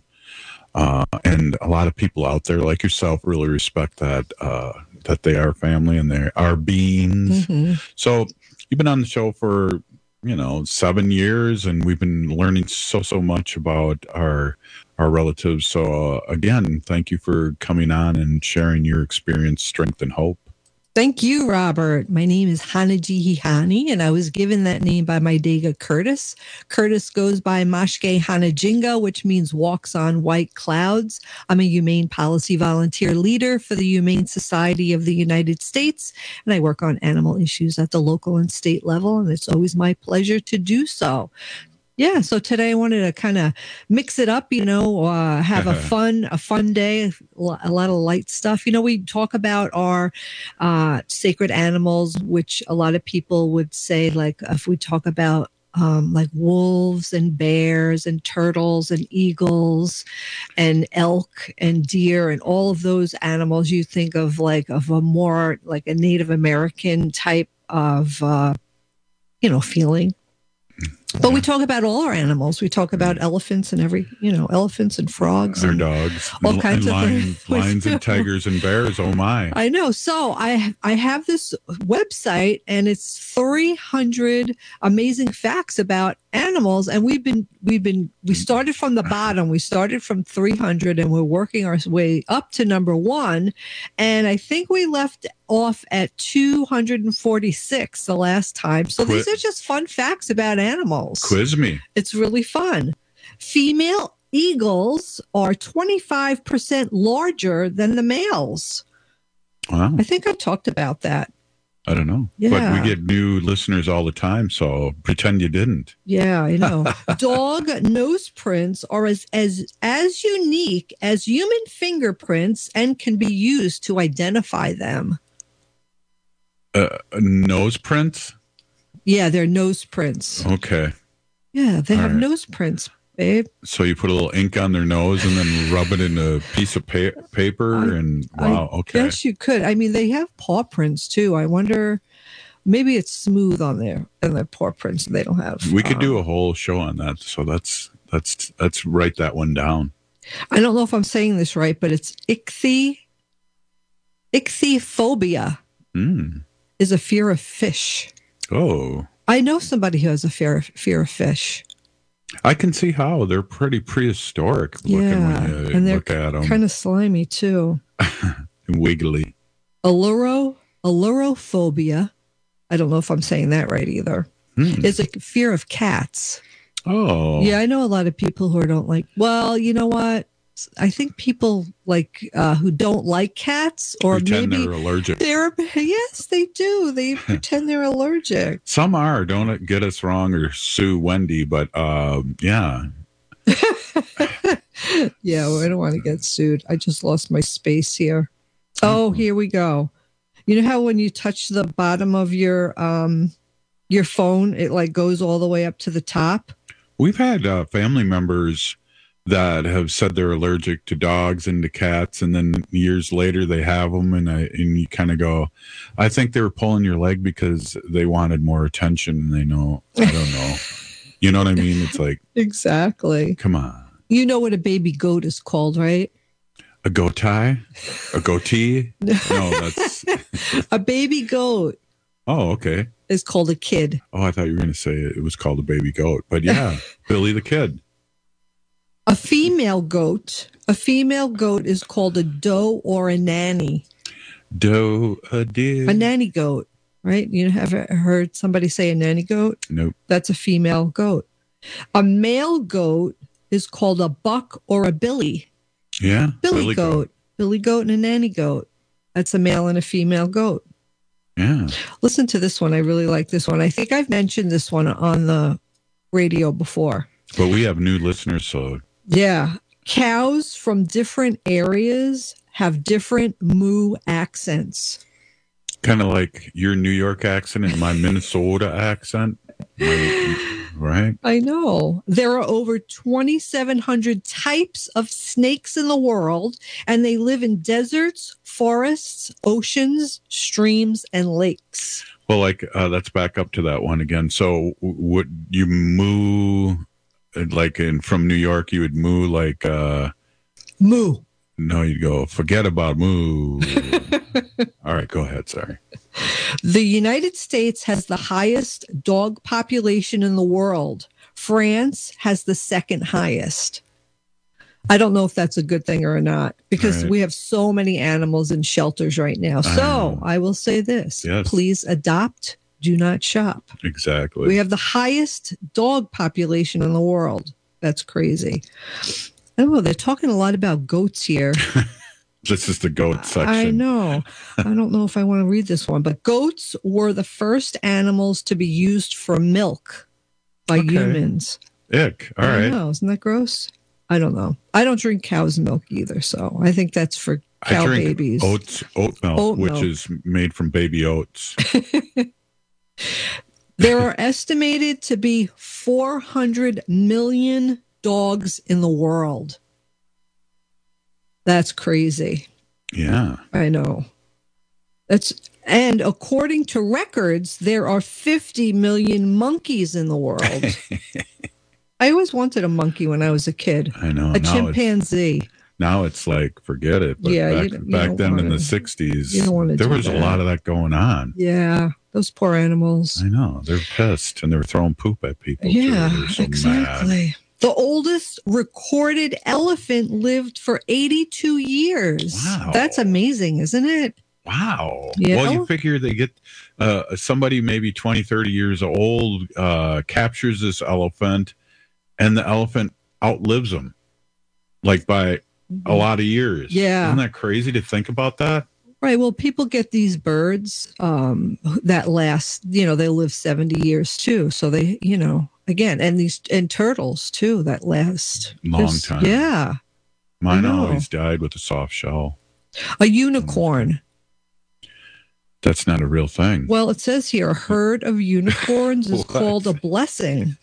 S23: uh, and a lot of people out there like yourself really respect that uh, that they are family and they are beings.
S24: Mm-hmm.
S23: So you've been on the show for you know seven years, and we've been learning so so much about our our relatives. So uh, again, thank you for coming on and sharing your experience, strength, and hope.
S24: Thank you, Robert. My name is Hanaji Hihani, and I was given that name by my Dega Curtis. Curtis goes by Mashke Hanajinga, which means walks on white clouds. I'm a humane policy volunteer leader for the Humane Society of the United States, and I work on animal issues at the local and state level, and it's always my pleasure to do so. Yeah, so today I wanted to kind of mix it up, you know, uh, have a fun, a fun day, a lot of light stuff. You know, we talk about our uh, sacred animals, which a lot of people would say, like, if we talk about um, like wolves and bears and turtles and eagles and elk and deer and all of those animals, you think of like of a more like a Native American type of, uh, you know, feeling. But we talk about all our animals. We talk about elephants and every, you know, elephants and frogs.
S23: Our
S24: and
S23: dogs.
S24: all
S23: and,
S24: kinds
S23: and
S24: of
S23: lions,
S24: things.
S23: lions and tigers and bears. Oh, my.
S24: I know. So I I have this website, and it's three hundred amazing facts about animals. And we've been, we've been, we started from the bottom. We started from three hundred, and we're working our way up to number one. And I think we left off at two hundred forty-six the last time. So
S23: Quit.
S24: these are just fun facts about animals.
S23: Quiz me.
S24: It's really fun. Female eagles are twenty-five percent larger than the males.
S23: Wow.
S24: I think I talked about that.
S23: I don't know.
S24: Yeah.
S23: But we get new listeners all the time, so pretend you didn't.
S24: Yeah, I know. Dog nose prints are as, as, as unique as human fingerprints and can be used to identify them.
S23: Uh, nose prints?
S24: Yeah, they're nose prints.
S23: Okay.
S24: Yeah, they
S23: All
S24: have
S23: right.
S24: nose prints, babe.
S23: So you put a little ink on their nose and then rub it in a piece of pa- paper
S24: I-
S23: and wow,
S24: I
S23: okay.
S24: guess you could. I mean, they have paw prints too. I wonder, maybe it's smooth on there and their paw prints they don't have.
S23: We could
S24: um,
S23: do a whole show on that. So that's that's let's write that one down.
S24: I don't know if I'm saying this right, but it's ichthy, ichthyophobia
S23: Mm.
S24: is a fear of fish.
S23: Oh.
S24: I know somebody who has a fear of, fear of fish.
S23: I can see how they're pretty prehistoric looking
S24: Yeah,
S23: when you
S24: and they're
S23: look at them.
S24: kind of slimy too.
S23: And wiggly.
S24: Alluro, allurophobia. I don't know if I'm saying that right either.
S23: Hmm.
S24: Is a fear of cats.
S23: Oh.
S24: Yeah, I know a lot of people who don't like. Well, you know what? I think people like uh, who don't like cats, or
S23: Pretend
S24: maybe
S23: they're allergic.
S24: They're yes, they do. They pretend they're allergic.
S23: Some are. Don't get us wrong or sue Wendy, but um, yeah.
S24: Yeah, well, I don't want to get sued. I just lost my space here. Oh, here we go. You know how when you touch the bottom of your um your phone, it like goes all the way up to the top?
S23: We've had uh, family members that have said they're allergic to dogs and to cats, and then years later they have them, and I, and you kind of go, I think they were pulling your leg because they wanted more attention. And they know, I don't know. You know what I mean? It's like,
S24: Exactly.
S23: come on.
S24: You know what a baby goat is called, right?
S23: A goat tie? A goatee? No, that's,
S24: A baby goat
S23: oh, okay.
S24: is called a kid.
S23: Oh, I thought you were going to say it was called a baby goat. But yeah, Billy the Kid.
S24: A female goat, a female goat is called a doe or a nanny.
S23: Doe, a deer.
S24: A nanny goat, right? You have ever heard somebody say a nanny goat?
S23: Nope.
S24: That's a female goat. A male goat is called a buck or a billy.
S23: Yeah.
S24: Billy,
S23: Billy
S24: goat. Billy goat and a nanny goat. That's a male and a female goat.
S23: Yeah.
S24: Listen to this one. I really like this one. I think I've mentioned this one on the radio before.
S23: But we have new listeners, so
S24: Yeah. Cows from different areas have different moo accents.
S23: Kind of like your New York accent and my Minnesota accent. My, right?
S24: I know. There are over twenty-seven hundred types of snakes in the world, and they live in deserts, forests, oceans, streams, and lakes.
S23: Well, like, uh, let's back up to that one again. So would you moo, like in from New York, you would moo like... Uh,
S24: moo.
S23: No, you'd go, forget about moo. All right, go ahead. Sorry.
S24: The United States has the highest dog population in the world. France has the second highest. I don't know if that's a good thing or not, because
S23: right.
S24: we have so many animals in shelters right now. So I, I will say this.
S23: Yes.
S24: Please adopt, do not shop.
S23: Exactly.
S24: We have the highest dog population in the world. That's crazy. I don't know. They're talking a lot about goats here.
S23: This is the goat section.
S24: I know. I don't know if I want to read this one, but goats were the first animals to be used for milk by
S23: Okay.
S24: humans.
S23: Ick. All
S24: I
S23: right.
S24: know. Isn't that gross? I don't know. I don't drink cow's milk either, so I think that's for cow
S23: I drink
S24: babies.
S23: oats, oat milk,
S24: Oat
S23: which
S24: milk.
S23: is made from baby oats.
S24: There are estimated to be four hundred million dogs in the world. That's crazy.
S23: Yeah.
S24: I know. That's and according to records, there are fifty million monkeys in the world. I always wanted a monkey when I was a kid.
S23: I know.
S24: A
S23: now
S24: chimpanzee.
S23: It's, now it's like, forget it. But
S24: Yeah, you
S23: back,
S24: don't- you
S23: back
S24: don't
S23: then in
S24: wanna-
S23: the sixties,
S24: you don't wanna
S23: there
S24: do
S23: was a
S24: that.
S23: lot of that going on.
S24: Yeah, those poor animals.
S23: I know. They're pissed and they were throwing poop at people. too.
S24: Yeah,
S23: They were so
S24: exactly.
S23: mad.
S24: The oldest recorded elephant lived for eighty-two years.
S23: Wow.
S24: That's amazing, isn't it?
S23: Wow.
S24: You
S23: Well,
S24: know?
S23: you figure they get uh, somebody maybe twenty, thirty years old uh, captures this elephant and the elephant outlives them like by a lot of years.
S24: Yeah.
S23: Isn't that crazy to think about that?
S24: Right. Well, people get these birds um, that last, you know, they live seventy years too. So they, you know, again, and these, and turtles too that last.
S23: Long
S24: There's-
S23: time.
S24: Yeah.
S23: Mine
S24: I know.
S23: always died with a soft shell.
S24: A unicorn.
S23: That's not a real thing.
S24: Well, it says here a herd of unicorns is
S23: What?
S24: called a blessing.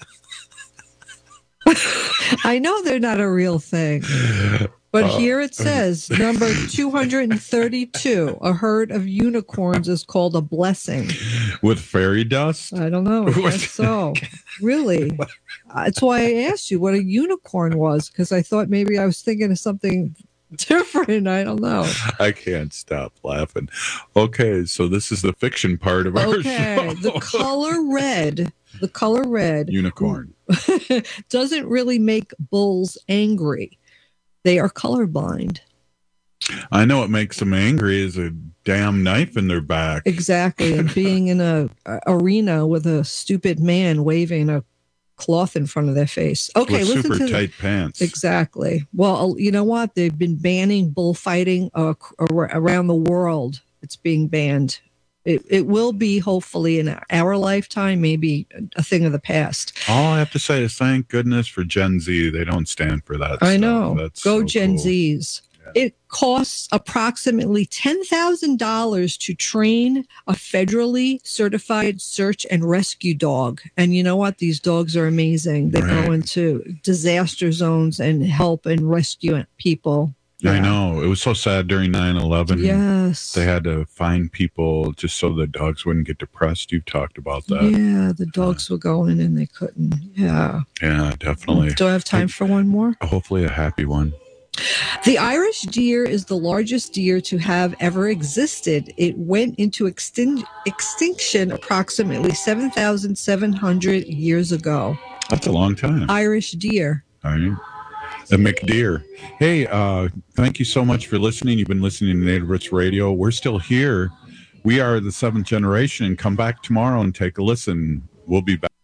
S24: I know they're not a real thing. But
S23: Uh,
S24: here it says number two hundred thirty-two, a herd of unicorns is called a blessing.
S23: With fairy dust?
S24: I don't know. I guess so. Really? That's why I asked you what a unicorn was, because I thought maybe I was thinking of something different. I don't know.
S23: I can't stop laughing. Okay, so this is the fiction part of our
S24: Okay.
S23: show.
S24: The color red, the color red
S23: Unicorn.
S24: doesn't really make bulls angry. They are colorblind.
S23: I know what makes them angry is a damn knife in their back.
S24: Exactly. And being in a, a arena with a stupid man waving a cloth in front of their face. Okay,
S23: With
S24: listen
S23: super
S24: to the-
S23: tight pants.
S24: Exactly. Well, you know what? They've been banning bullfighting uh, ar- around the world. It's being banned. It, it will be hopefully in our lifetime, maybe a thing of the past.
S23: All I have to say is thank goodness for Gen Z. They don't stand for that.
S24: I
S23: stuff.
S24: know.
S23: That's
S24: Go
S23: so
S24: Gen
S23: cool.
S24: Zs. It costs approximately ten thousand dollars to train a federally certified search and rescue dog. And you know what? These dogs are amazing. They
S23: Right.
S24: go into disaster zones and help and rescue people.
S23: I know. It was so sad during nine eleven.
S24: Yes.
S23: They had to find people just so the dogs wouldn't get depressed. You've talked about that.
S24: Yeah, the dogs were going and they couldn't. Yeah.
S23: Yeah, definitely.
S24: Do I have time for one more?
S23: Hopefully a happy one.
S24: The Irish deer is the largest deer to have ever existed. It went into extin- extinction approximately seven thousand seven hundred years ago.
S23: That's a long time.
S24: Irish deer.
S23: All right. The McDeer. Hey, uh, thank you so much for listening. You've been listening to Native Roots Radio. We're still here. We are the seventh generation. Come back tomorrow and take a listen. We'll be back.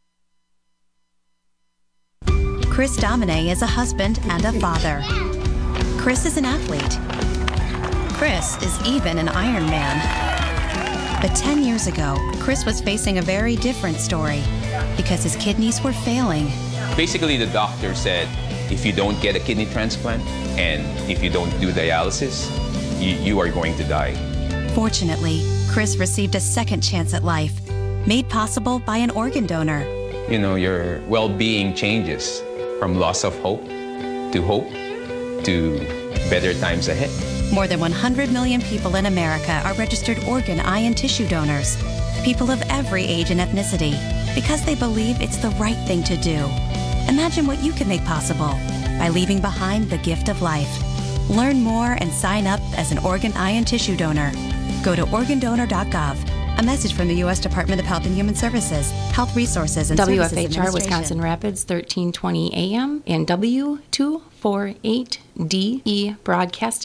S4: Chris Domine is a husband and a father. Chris is an athlete. Chris is even an Iron Man. But ten years ago, Chris was facing a very different story because his kidneys were failing.
S6: Basically, the doctor said, if you don't get a kidney transplant and if you don't do dialysis, you, you are going to die.
S4: Fortunately, Chris received a second chance at life, made possible by an organ donor.
S6: You know, your well-being changes from loss of hope to hope to better times ahead.
S4: More than one hundred million people in America are registered organ, eye, and tissue donors. People of every age and ethnicity, because they believe it's the right thing to do. Imagine what you can make possible by leaving behind the gift of life. Learn more and sign up as an organ, eye, and tissue donor. Go to organ donor dot gov. A message from the U S Department of Health and Human Services, Health Resources and
S7: W
S4: Services
S7: F H R
S4: Administration.
S7: Wisconsin Rapids, thirteen twenty A M and W two forty-eight D E Broadcasting.